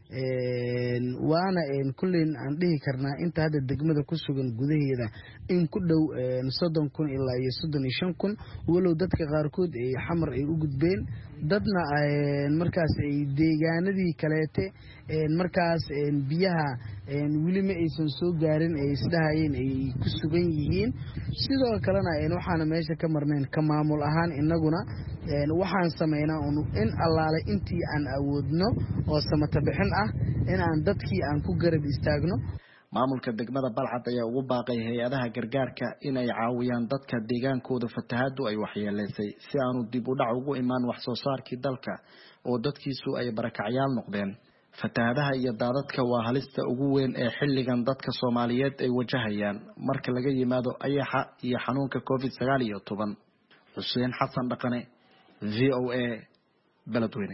waana kulleen aan dhihi karnaa inta hadda degmada ku sugan gudaheeda in ku dhow soddon kun ilaa iyo soddon iyo shan kun walow dadka qaarkood ay xamar ay u gudbeen dadna markaas ay deegaanadii kaleete markaas biyaha wili ma aysan soo gaarin ay isdhahayeen ay ku sugan yihiin sidoo kalena waxaana meesha ka marnayn ka maamul ahaan inaguna waxaan sameynaa in allaale intii aan awoodno oo samata bixin ah in aan dadkii aan ku garab istaagno maamulka degmada Balcad ayaa ugu baaqay hay'adaha gargaarka in ay caawiyaan dadka deegaankooda fatahaadu ay waxyeeleysay si aanu dib u dhac ugu imaan wax soo saarkii dalka oo dadkiisu ay barakacyaal noqdeen fatahaadaha iyo daadadka waa halista ugu weyn ee xilligan dadka Soomaaliyeed ay wajahayaan marka laga yimaado ayaxa iyo xanuunka covid sagaal iyo toban Xuseen Xasan Dhaqane V O A Beledweyne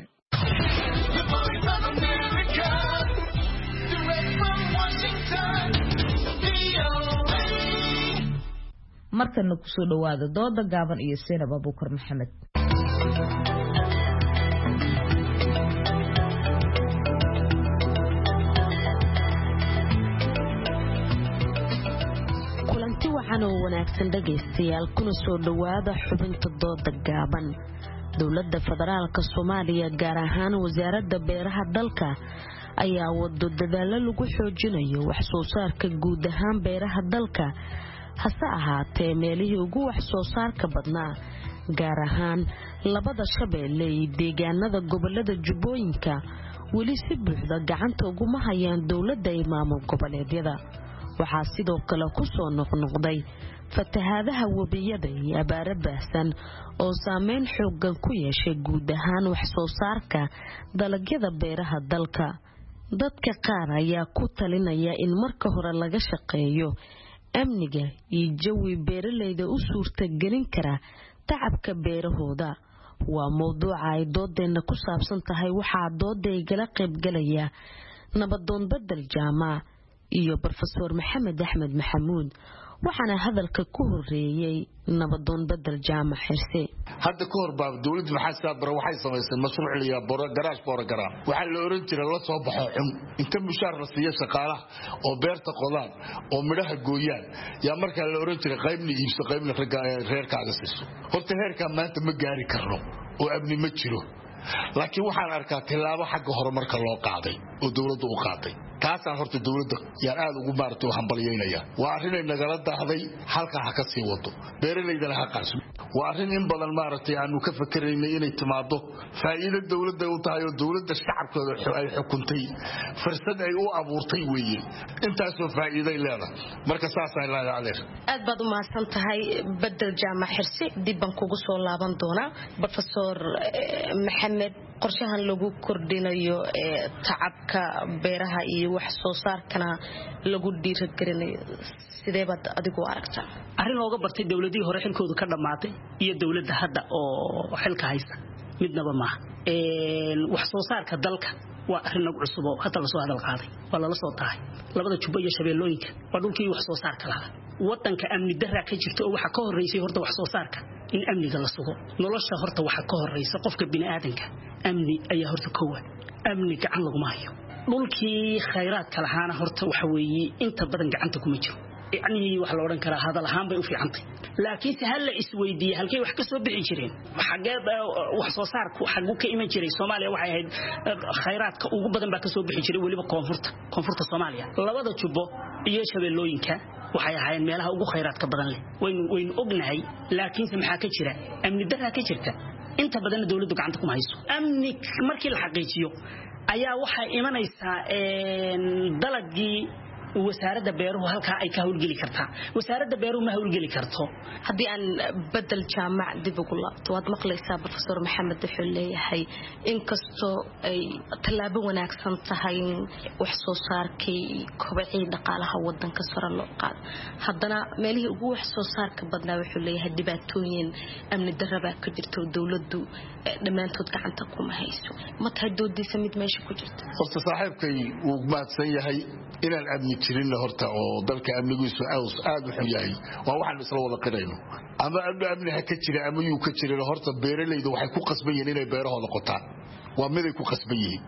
markana ku soo dhawaada dooda gaaban iyo Seenab Abuukar Maxamed kulanti waxaan oo wanaagsan dhageystayaal kuna soo dhawaada xubinta dooda gaaban dowladda federaalka Soomaaliya gaar ahaan wasaaradda beeraha dalka ayaa wado dadaalo lagu xoojinayo wax soo saarka guud ahaan beeraha dalka hase ahaatee meelihii ugu wax soo saarka badnaa gaar ahaan labada Shabeelle iyo deegaanada gobolada Jubbooyinka weli si buuxda gacanta uguma hayaan dowladda iyo maamul goboleedyada waxaa sidoo kale ku soo noqnoqday fatahaadaha webiyada iyo abaaro baahsan oo saameyn xoogan ku yeeshay guud ahaan wax soo saarka dalagyada beeraha dalka. dadka qaar ayaa ku talinaya in marka hore laga shaqeeyo amniga iyo jawi beeralayda u suurtagelin kara tacabka beerahooda. waa mowduuca ay doodeena ku saabsan tahay. waxaa doodayga qaybgalaya nabadoon Bedel Jaamac iyo Professor Maxamed Axmed Maxamuud. waxaana hadalka ku horeeyay nabadoon Bedel Jaamac Xirse. hadda ka hor baa dawladda maxaa saabra waxay samaysay mashruuc liya boro garaash program waxa la oran jiray la soo baxo xun inta mushaar la siiyo shaqaalaha oo beerta qodaan oo midhaha gooyaan yaa marka la oran jiray qaybna iibso qaybna reerkaaga siiso. horta heerka maanta ma gaari karno oo abni ma jiro, laakiin waxaan arkaa tilaabo xagga horumarka loo qaaday oo dawladdu u qaaday. taasaan horta dawladda yaan aad ugu maartay hambalyeynaya. waa arrin ay nagala daahday, halka ha ka sii wado, beeralaydana ha qarso. waa arrin in badan maartay aanu ka fakaraynay inay timaado faa'iido dawladda u tahay oo dawladda shacabkooda ay xukuntay fursad ay u abuurtay weeye. intaasoo faa'iido ay leedahay. marka saas ay leedahay. aad baad u mahadsan tahay Bedel Jaamac Xirse. dib baan kugu soo laaban doonaa Professor Maxamed. qorshahan lagu kordhinayo ee tacabka beeraha iyo wax soo saarkana lagu dhiirigelinayo sidee baad adigu aragtaa? arrin looga bartay dawladii hore xilkoodu ka dhamaatay iyo dawladda hadda oo xilka haysta midnaba maaha. ee wax soo saarka dalka waa arrin lagu cusub oo hadda la soo hadal qaaday waa la soo tahay labada jubba iyo shabeellooyinka waa dhulkii wax soo saarka lahaa. wadanka amni darra ka jirta oo waxa ka horeysay horta wax soo saarka in amniga la sugo. nolosha horta waxa ka horeysa qofka bini aadanka amni ayaa horta koowa. amni gacan lagu maayo. dhulkii khayraadka lahaana horta waxa weeye inta badan gacanta kuma jiro. يعني wax la oran kara hadal ahaan bay u fiicantay, laakiin hal la isweydiiyay halkay wax ka soo bixi jireen xageed wax soo saarku xagu ka iman jiray. Soomaaliya waxay ahayd khayraadka ugu badan baa ka soo bixi jiray waliba koonfurta koonfurta Soomaaliya. labada jubbo iyo shabeellooyinka waxay ahaayeen meelaha ugu khayraadka badan leh. wayn wayn ognahay, laakiin maxaa ka jira? amni darra ka jirta. inta badan dawladdu gacanta kuma hayso. amni markii la xaqiijiyo ayaa waxay imanaysaa een dalagii wasaaradda beeruhu halka ay ka hawlgeli kartaa. wasaaradda beeruhu ma hawlgeli karto haddii aan Bedel Jaamac dib ugu laabto. waad maqlaysaa Professor Maxamed wuxuu leeyahay inkastoo ay tallaabo wanaagsan tahay wax soo saarkii kobcii dhaqaalaha wadanka sare loo qaado, haddana meelihii ugu wax soo saarka badnaa wuxuu leeyahay dhibaatooyin amni darro baa ka jirta oo dawladdu dhammaantood gacanta kuma hayso. ma tahay doodiisa mid meesha ku jirta? horta saaxiibkay uu maadsan yahay inaan amni jirin horta oo dalka amnigiisu aad u xun yahay. waa waxaan isla wada qirayno ama amni ha ka jira ama uu ka jira horta beeralaydu waxay ku qasban yihiin inay beerahooda qotaan. waa mid ay ku qasban yihiin.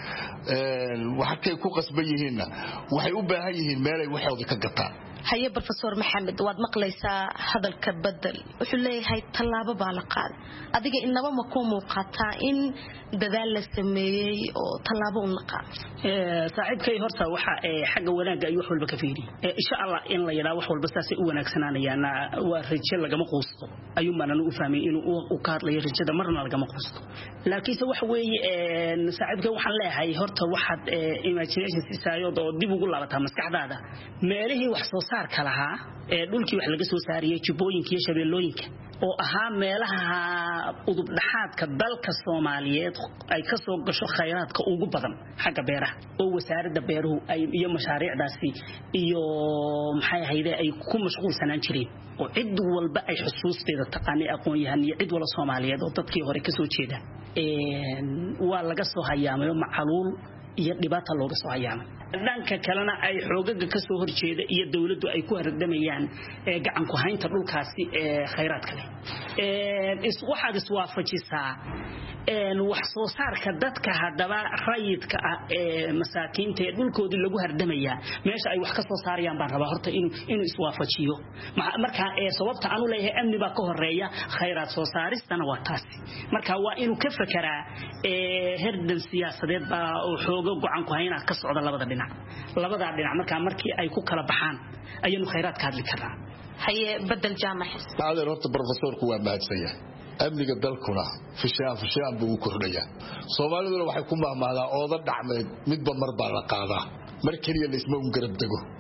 een waxay ku qasban yihiinna waxay u baahan yihiin meel ay waxooda ka gataan. haye Professor Maxamed waad maqlaysaa hadalka Bedel wuxuu leeyahay tallaabo baa la qaaday. adiga inaba ma ku muuqataa in dadaal la sameeyay oo tallaabo u qaaday? ee saaxiibkay horta waxa ee xagga wanaaga ay wax walba ka fiiri ee insha Allah in la yiraahdo wax walba saasi u wanaagsanaanayaan waa rajo lagama quusto. ayuu maana u fahmay inuu u ka hadlayo rajada marna lagama quusto. laakiin waxa weeye ee saaxiibkay waxaan leeyahay horta waxaad imagination siisayoo dib ugu laabataa maskaxdaada meelihii wax soo saarka lahaa ee dhulkii wax laga soo saariyay jubooyinka iyo shabeellooyinka oo ahaa meelaha udub dhaxaadka dalka Soomaaliyeed ay ka soo gasho khayraadka ugu badan xagga beeraha oo wasaaradda beeruhu ay iyo mashaariicdaasi iyo maxay ahaydee ay ku mashquulsanaan jireen oo cid walba ay xusuusteeda taqaanay aqoon yahan iyo cid wala Soomaaliyeed oo dadkii hore ka soo jeeda ee waa laga soo hayaamayo macaluul iyo dhibaato looga soo hayaamay. dhanka kalena ay xoogaga ka soo horjeeda iyo dawladdu ay ku hardamayaan ee gacan ku haynta dhulkaasi ee khayraadka leh. ee is waxaad iswaafajisaa een wax soo saarka dadka hadaba rayidka ah ee masaakiinta ee dhulkoodii lagu hardamaya meesha ay wax ka soo saarayaan baan rabaa horta inuu inuu iswaafajiyo. marka ee sababta aanu leeyahay amni baa ka horeeya khayraad soo saaristana waa taas. marka waa inuu ka fakaraa ee herdan siyaasadeed baa oo xooga gacan ku hayna ka socda labada dhinac. labada dhinac marka markii ay ku kala baxaan ayanu khayraad ka hadli karnaa. haye Bedel Jaamac. bacda horta professorku waa mahadsan yahay. amniga dalkuna fishaan fishaan buu kordhaya. Soomaaliduna waxay ku maamaadaa ooda dhacmeed midba mar baa la qaadaa. mar kaliya la isma un garab dago.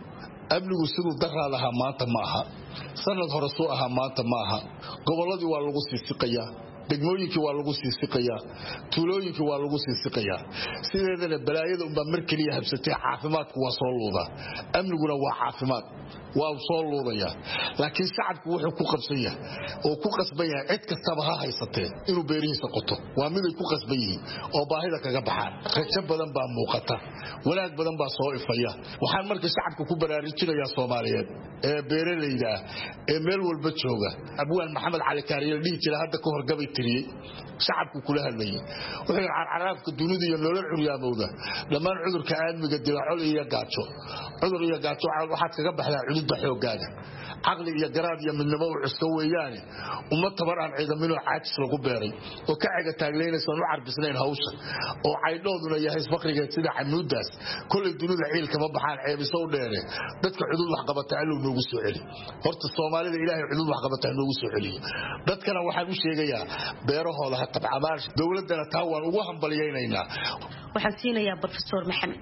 amnigu siduu daraad ahaa maanta ma aha sanad hore soo ahaa maanta ma aha gobolladii waa lagu sii siqayaa degmooyinkii waa lagu sii siqayaa tuulooyinkii waa lagu sii siqayaa sideedana balaayada unbaa mar keliya habsatay caafimaadku waa soo luudaa amniguna waa caafimaad waa soo luudayaa laakiin shacabku wuxuu ku qabsan yahay oo ku qasban yahay cid kastaba ha haysatee inuu beerihiisa qoto waa miday ku qasban yihiin oo baahida kaga baxaan rajo badan baa muuqata wanaag badan baa soo ifaya waxaan marka shacabka ku baraarujinayaa Soomaaliyeed ee beeralayda ee meel walba jooga abwaan maxamed cali kaariye dhihi jira hadda ka horgabay tiriyay shacabku kula hadlayay wuxuu carcaraafka dunida iyo nolol curyaamowda dhamaan cudurka aadmiga dilacol iyo gaajo cudur iyo gaajo waxaad kaga baxdaa cudurda xoogaaga aqli iyo garaad iyo midnimo u cuska weeyaan ummad tabar aan ciidamino caajis lagu beeray oo ka caga taagleynayso oo carbisnayn hawsha oo caydhooduna yahay faqriga sida xanuudaas kulli dunida ciilka ma baxaan ceebiso dheere dadka xuduud wax qabata aluu noogu soo celi horta Soomaalida Ilaahay xuduud wax qabata noogu soo celiyo dadkana waxaan u sheegayaa beerahooda ha tabcamaar dawladana taa waan ugu hambalyeynayna waxaan siinayaa professor Maxamed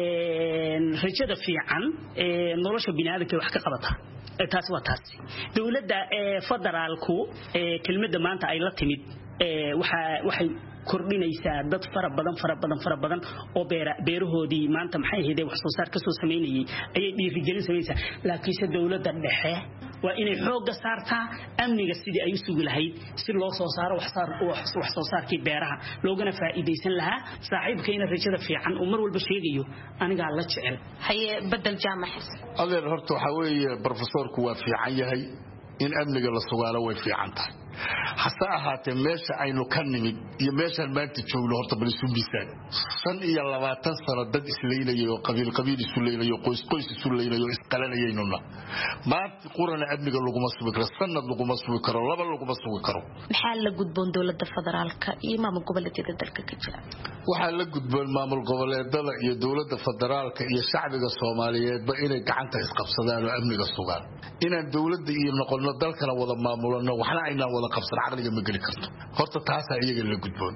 ee rajada fiican ee nolosha bini'aadamka wax ka qabata taas waa taas dawladda federaalku kelmadda maanta ay la timid waxa waxay kordhinaysaa dad fara badan fara badan fara badan oo beera beerahoodii maanta maxay ahayd wax soo saar ka soo sameeyay ayay dhiirigelin sameeysaa laakiin dawladda dhexe waa inay xoogga saartaa amniga sidii ay u sugi lahayd si loo soo saaro wax saar wax soo saarkii beeraha loogana faa'iideysan lahaa saaxiibkayna rajada fiican oo mar walba sheegayo aniga la jecel haye badal jaamac adeer horta waxa weeye professorku waa fiican yahay in amniga la sugaalo way fiican tahay hasa ahaatee meesha aynu ka nimid iyo meeshan maanta joogno horta bal isu miisaan san iyo labaatan sano dad isleeyay oo qabiil qabiil isu leeyay oo qoys qoys isu leeyay oo isqalanayeenuna maanta qurana amniga lagu masuubi karo sanad lagu masuubi karo laba lagu masuubi karo maxaa la gudboon dawladda federaalka iyo maamul goboleedyada dalka ka jira waxaa la gudboon maamul goboleedyada iyo dawladda federaalka iyo shacbiga Soomaaliyeed ba inay gacanta isqabsadaan oo amniga sugaan inaan dawladda iyo noqono dalkana wada maamulano waxna ayna wada qabsan aqliga ma gali karto horta taas ayaga la gudboon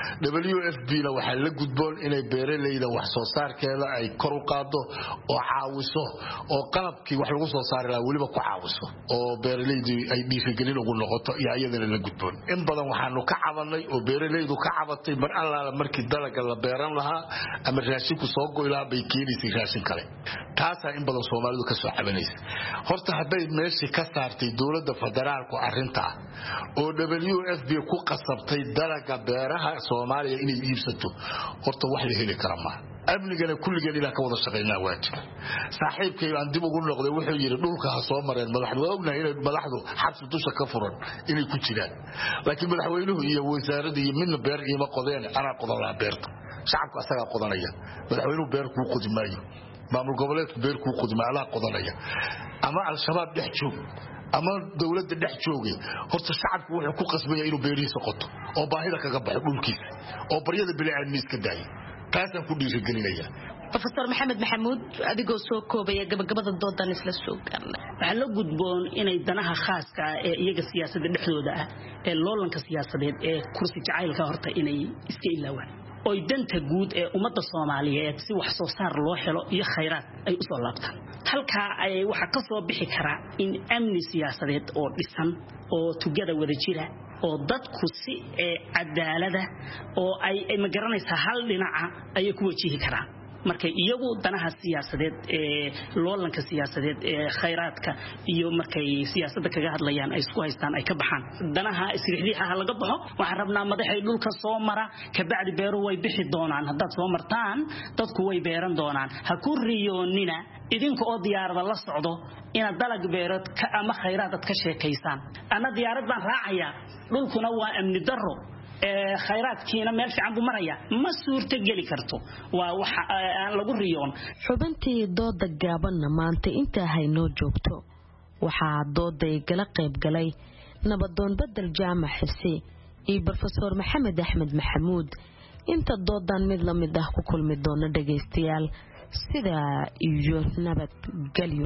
W F P la waxa la gudboon inay beeralayda wax soo saarkeeda ay kor u qaado oo caawiso oo qalabkii wax lagu soo saari lahaa waliba ku caawiso oo beeralaydu ay dhiirigelin ugu noqoto iyo ayadana la gudboon in badan waxaanu ka cabanay oo beeralaydu ka cabatay mar alla markii dalaga la beeran lahaa ama raashinku soo go'ilaa bay keenisay raashin kale taas in badan Soomaalidu ka soo cabanaysa horta haday meeshii ka saartay dawladda federaalku arinta oo W F P ku qasabtay dalaga beeraha Soomaaliya inay iibsato horta wax la heli kara ma amnigana kulligeena ila ka wada shaqeynaa waajib saaxiibkay aan dib ugu noqday wuxuu yiri dhulka ha soo mareen madaxdu ognahay inay madaxdu xabsi dusha ka furan inay ku jiraan laakiin madaxweynuhu iyo wasaaradda iyo midna beer ima qodeen ana qodanaa beerta shacabka asaga qodanaya madaxweynuhu beer ku qodimaayo maamul goboleedku beer ku qodimaala qodanaya ama al-shabaab dhex joog ama dawladda dhex joogay horta shacabku wuxuu ku qasbaya inuu beerihiisa qoto oo baahida kaga baxo dhulkiisa oo baryada bini'aadmi iska daayay taasaan ku dhiirigelinaya professor Maxamed Maxamuud adigoo soo koobaya gabagabada doodan isla soo gaarnay waxa la gudboon inay danaha khaaska ah ee iyaga siyaasadda dhexdooda ah ee loolanka siyaasadeed ee kursi jacaylka horta inay iska ilaawaan oo danta guud ee ummadda Soomaaliyeed si wax soo saar loo helo iyo khayraad ay u soo laabtaan halka ay waxa ka soo bixi kara in amni siyaasadeed oo dhisan oo tugada wada jira oo dadku si cadaalada oo ay ma garanaysaa hal dhinaca ay ku wajihi karaan markay iyagu danaha siyaasadeed ee loolanka siyaasadeed ee khayraadka iyo markay siyaasadda kaga hadlayaan ay isku haystaan ay ka baxaan danaha isriixriixa laga baxo waxaan rabnaa madaxay dhulka soo mara ka bacdi beero way bixi doonaan haddaad soo martaan dadku way beeran doonaan ha ku riyoonina idinka oo diyaarada la socdo inaad dalag beerad ka ama khayraad ka sheekaysaan ana diyaarad baan raacaya dhulkuna waa amni darro ee khayraadkiina meel fiican buu maraya ma suurta gali karto waa wax aan lagu riyoon xubintii dooda gaabanna maanta inta haynoo joogto waxaa dooday gala qayb galay nabadoon badal jaamac xirsi iyo professor Maxamed Axmed Maxamuud inta doodan mid la mid ah ku kulmi doona dhageystayaal sida iyo nabad galyo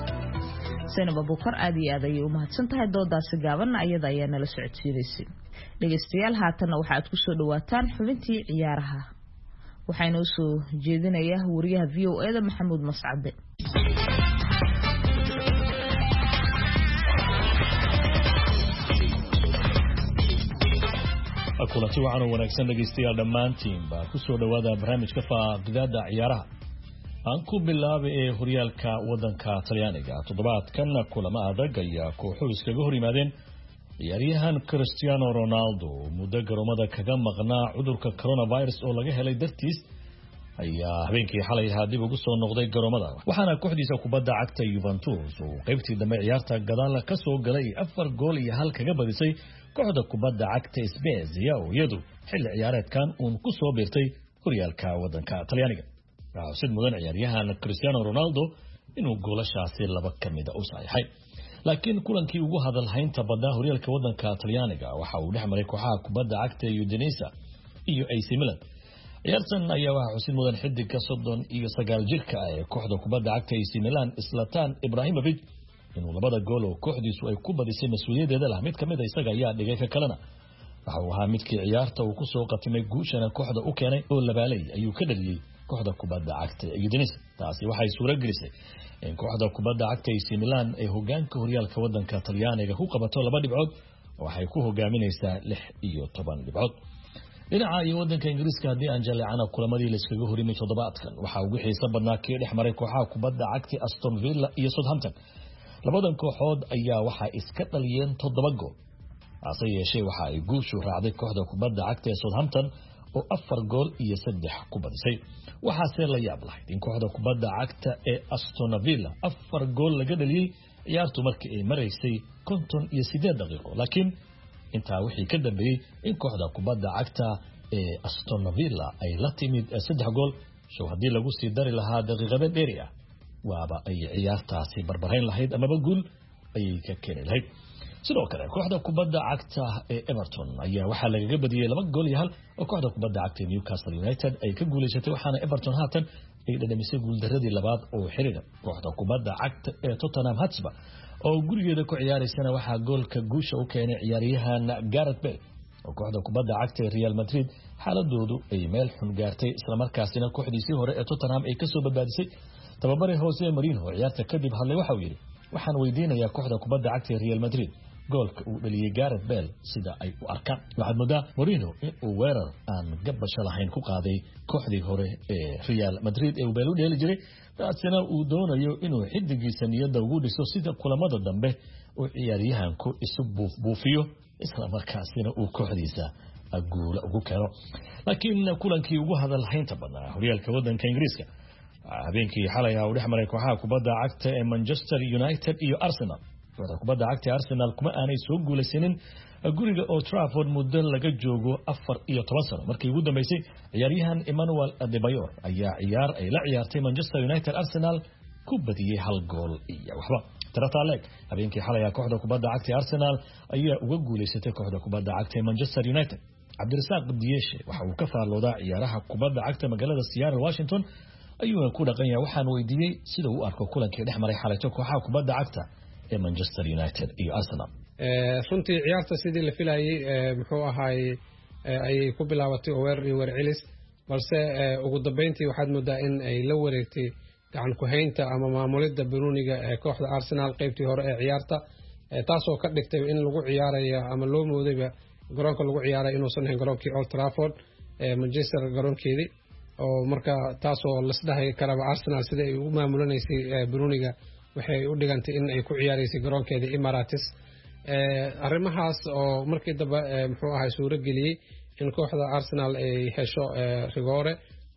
Zainab Abukar aad iyo aad ayay u mahadsantahay doodaasi gaaban ayada ayaa nala socodsiinaysay dhegeystayaal haatanna waxaad ku soo dhawaataan xubintii ciyaaraha waxaa inoo soo jeedinaya wariyaha v o e da maxamuud mascade kulanti waxaan u wanaagsan dhegeystayaal dhammaantiin baa ku soo dhawaada barnaamijka faaqidaada ciyaaraha aan ku bilaabay ee horyaalka wadanka Talyaaniga toddobaadkan kulamo adag ayaa kooxuhu iskaga hor yimaadeen ciyaaryahan Cristiano Ronaldo muddo garoomada kaga maqnaa cudurka coronavirus oo laga helay dartiis ayaa habeenkii xalay ahaa dib ugu soo noqday garoomada waxaana kooxdiisa kubadda cagta Juventus oo qaybtii dambe ciyaarta gadaal ka soo galay afar gool iyo hal kaga badisay kooxda kubadda cagta Spezia oo iyadu xilli ciyaareedkan uu ku soo biirtay horyaalka wadanka Talyaaniga sid mudan ciyaaryahan Cristiano Ronaldo inuu goolashaasi laba kamid ah u saxiixay laakiin kulankii ugu hadal haynta badnaa horyaalka wadanka Talyaaniga waxa uu dhexmaray kooxaha kubadda cagta Udinese iyo A C Milan ciyaartan ayaa waxa xusid mudan xidiga soddon iyo sagaal jirka ah ee kooxda kubadda cagta A C Milan Zlatan Ibrahimovic inuu labada gool oo kooxdiisu ay ku badisay mas'uuliyadeeda lah mid kamid ah isaga ayaa dhigay ka kalena waxa uu ahaa midkii ciyaarta uu ku soo qatimay guushana kooxda u keenay oo labaalay ayuu ka dhaliyay kooxda kubadda cagta Udinese taasi waxay suura gelisay in kooxda kubadda cagta A C Milan ay hogaanka horyaalka wadanka Talyaaniga ku qabato laba dhibcood waxay ku hogaaminaysaa lix iyo toban dhibcood dhinaca iyo wadanka Ingiriiska hadii aan jaleecana kulamadii la iskaga horimay toddobaadkan waxa ugu xiiso badnaa kii dhexmaray kooxaha kubadda cagta Aston Villa iyo Southampton labadan kooxood ayaa waxa iska dhaliyeen toddoba gool ase yeeshee waxa ay guushu raacday kooxda kubadda cagta ee Southampton oo afar gool iyo saddex ku badisay waxaase la yaab lahayd in kooxda kubadda cagta ee Aston Villa afar gool laga dhaliyay ciyaartu markii ay maraysay konton iyo siddeed daqiiqo laakiin intaa wixii ka dambeeyay in kooxda kubadda cagta ee Aston Villa ay la timid saddex gool soo hadii lagu sii dari lahaa daqiiqada dheeri ah waaba ay ciyaartaasi barbarayn lahayd amaba guul ay ka keenay lahayd sidoo kale kooxda kubadda cagta ee Everton ayaa waxa laga badiyay laba gool iyo hal oo kooxda kubadda cagta Newcastle United ay ka guuleysatay waxaana Everton haatan ay dhadhamisay guul daradii labaad oo xiriir kooxda kubadda cagta ee Tottenham Hotspur oo gurigeeda ku ciyaaraysana waxa goolka guusha u keenay ciyaaryahan Gareth Bale oo kooxda kubadda cagta ee Real Madrid xaaladoodu ay meel xun gaartay isla markaasina kooxdiisii hore ee Tottenham ay ka soo badbaadisay tababare Jose Mourinho ciyaarta kadib hadlay waxa uu yiri waxaan weydiinayaa kooxda kubadda cagta ee Real Madrid goolka uu dhaliyay Gareth Bale sida ay u arkaan waxaad moodaa Mourinho in uu weerar aan gabasho lahayn ku qaaday kooxdii hore ee Real Madrid ee uu Bale u dheeli jiray taasina uu doonayo inuu xidigiisa niyadda ugu dhiso sida kulamada dambe uu ciyaaryahanku isu buuf buufiyo isla markaasina uu kooxdiisa guul ugu keeno laakiin kulankii ugu hadal haynta badnaa horyaalka wadanka Ingiriiska habeenkii xalay ah uu dhexmaray kooxaha kubadda cagta ee Manchester United iyo Arsenal kooxda kubadda cagta Arsenal kuma aanay soo guulaysanin guriga Old Trafford muddo laga joogo afar iyo toban sano markii ugu dambeysay ciyaaryahan Emmanuel Adebayor ayaa ciyaar ay la ciyaartay Manchester United Arsenal ku badiyay hal gool iyo waxba Taratalek habeenkii xalay ah kooxda kubadda cagta Arsenal ayaa uga guulaysatay kooxda kubadda cagta ee Manchester United Cabdirasaaq Diyeeshe waxa uu ka faarloodaa ciyaaraha kubadda cagta magaalada Seattle Washington ayuu ku dhaqan yahay waxaan weydiiyay sida uu arko kulankii dhexmaray xalay kooxaha kubadda cagta ee Manchester United iyo Arsenal ee runtii ciyaarta sidii la filayay muxuu ahaay ay ku bilaabatay weerar iyo weerar cilis balse ugu dambeyntii waxaad moodaa in ay la wareegtay gacan ku haynta ama maamulidda Bruniga ee kooxda Arsenal qaybtii hore ee ciyaarta taasoo ka dhigtay in lagu ciyaarayo ama loo moodayba garoonka lagu ciyaaray inuusan ahayn garoonkii Old Trafford ee Manchester garoonkeedii oo marka taasoo lasdahay karaba Arsenal sida ay u maamulanaysay Bruniga waxay u dhigantay in ay ku ciyaaraysay garoonkeeda Emirates ee arrimahaas oo markii dambe muxuu ahay suuro geliyay in kooxda Arsenal ay hesho rigoore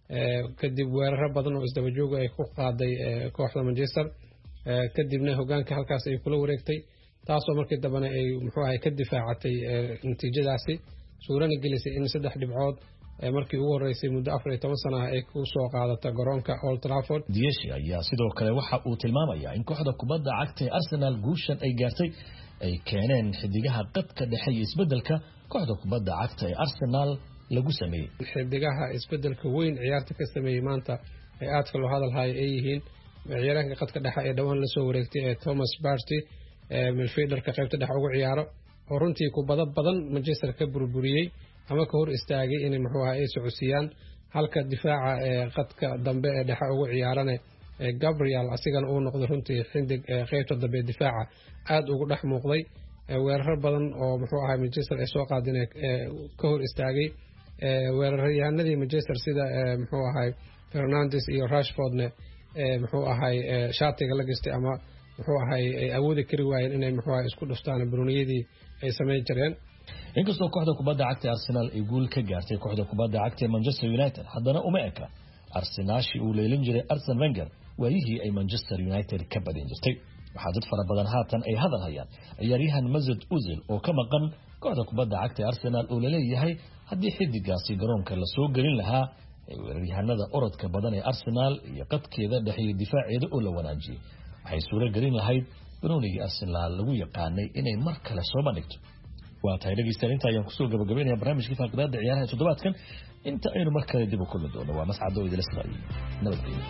kadib weeraro badan oo isdaba joog ay ku qaaday kooxda Manchester kadibna hogaanka halkaas ay kula wareegtay taasoo markii dambe ay muxuu ahay ka difaacatay natiijadaasi suurana gelisay in saddex dhibcood markii ugu horeysay muddo afar iyo toban sano ay ku soo qaadata garoonka Old Trafford Diyeshi ayaa sidoo kale waxa uu tilmaamayaa in kooxda kubadda cagta ee Arsenal guushan ay gaartay ay keeneen xidigaha qadka dhexe iyo isbedelka kooxda kubadda cagta ee Arsenal lagu sameeyay xidigaha isbedelka weyn ciyaarta ka sameeyay maanta ay aadka loo hadalhay ay yihiin ciyaaraanka qadka dhexe ee dhawaan la soo wareegtay ee Thomas Partey midfielderka qaybta dhexe ugu ciyaaro oo runtii kubado badan Manchester ka burburiyay ama ka hor istaagay in muxuu ahaa ay socodsiiyaan halka difaaca ee qadka dambe ee dhexe ugu ciyaarana Gabriel asigana uu noqday runtii xindig qaybta dambe difaaca aad ugu dhex muuqday weerar badan oo muxuu ahaa Manchester ay soo qaadeen ka hor istaagay weeraryahanadii Manchester sida muxuu ahaa Fernandes iyo Rashfordne muxuu ahaa shaatiga la gastay ama muxuu ahaa ay awoodi kari waayeen inay muxuu ahaa isku dhuftaan Bruniyadii ay sameeyeen jireen inkastoo kooxda kubadda cagta Arsenal ay guul ka gaartay kooxda kubadda cagta Manchester United haddana uma eka Arsenal uu leelin jiray Arsene Wenger waayihii ay Manchester United ka badin jirtay waxaa dad fara badan haatan ay hadal hayaan ciyaaryahan Mesut Ozil oo ka maqan kooxda kubadda cagta Arsenal oo leeyahay haddii xidigaasi garoonka la soo gelin lahaa weeraryahanada orodka badan ee Arsenal iyo qadkeeda dhexe difaaceeda oo la wanaajiyay waxay suura gelin lahayd Brunei Arsenal lagu yaqaanay inay mar kale soo bandhigto waa tahay dhageystayaal inta ayaan kusoo gabagabeynaya barnaamijkii faaqidaada ciyaaraha toddobaadkan inta aynu mar kale dib u kulmi doono waa mascad oo idila saaray nabadgelyo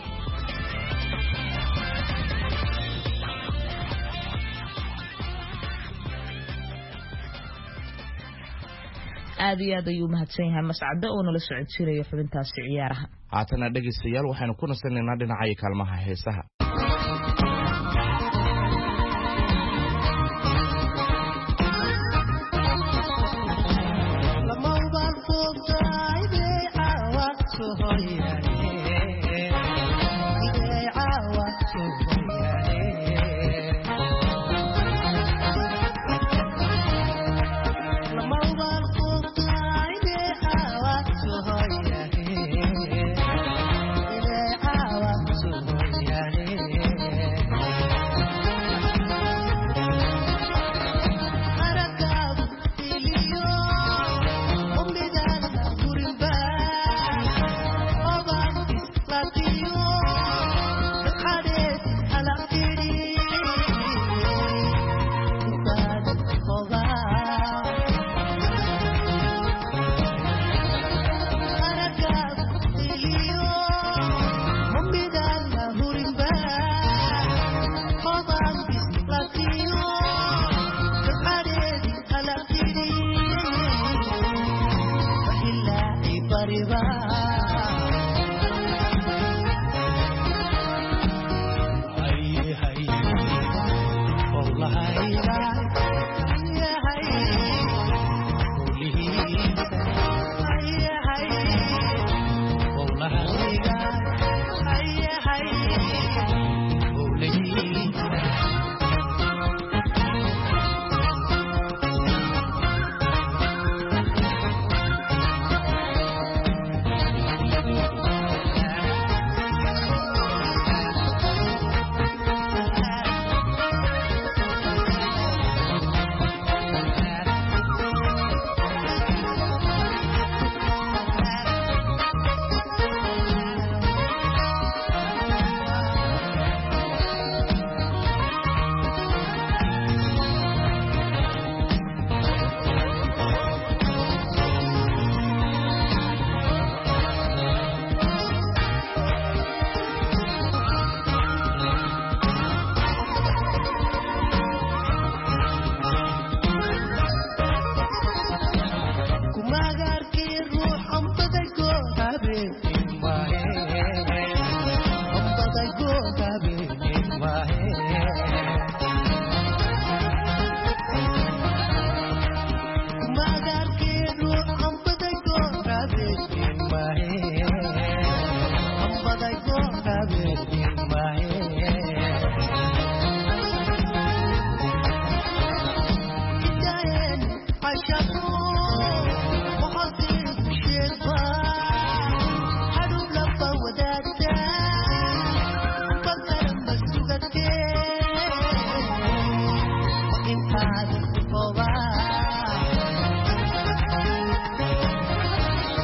aad iyo aad ayuu mahadsan yahay mascad oo nala socodsiinaya xubintaasi ciyaaraha haatana dhageystayaal waxaynu ku nasanaynaa dhinaca kaalmaha heesaha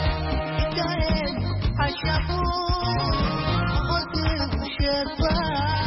Goodbye.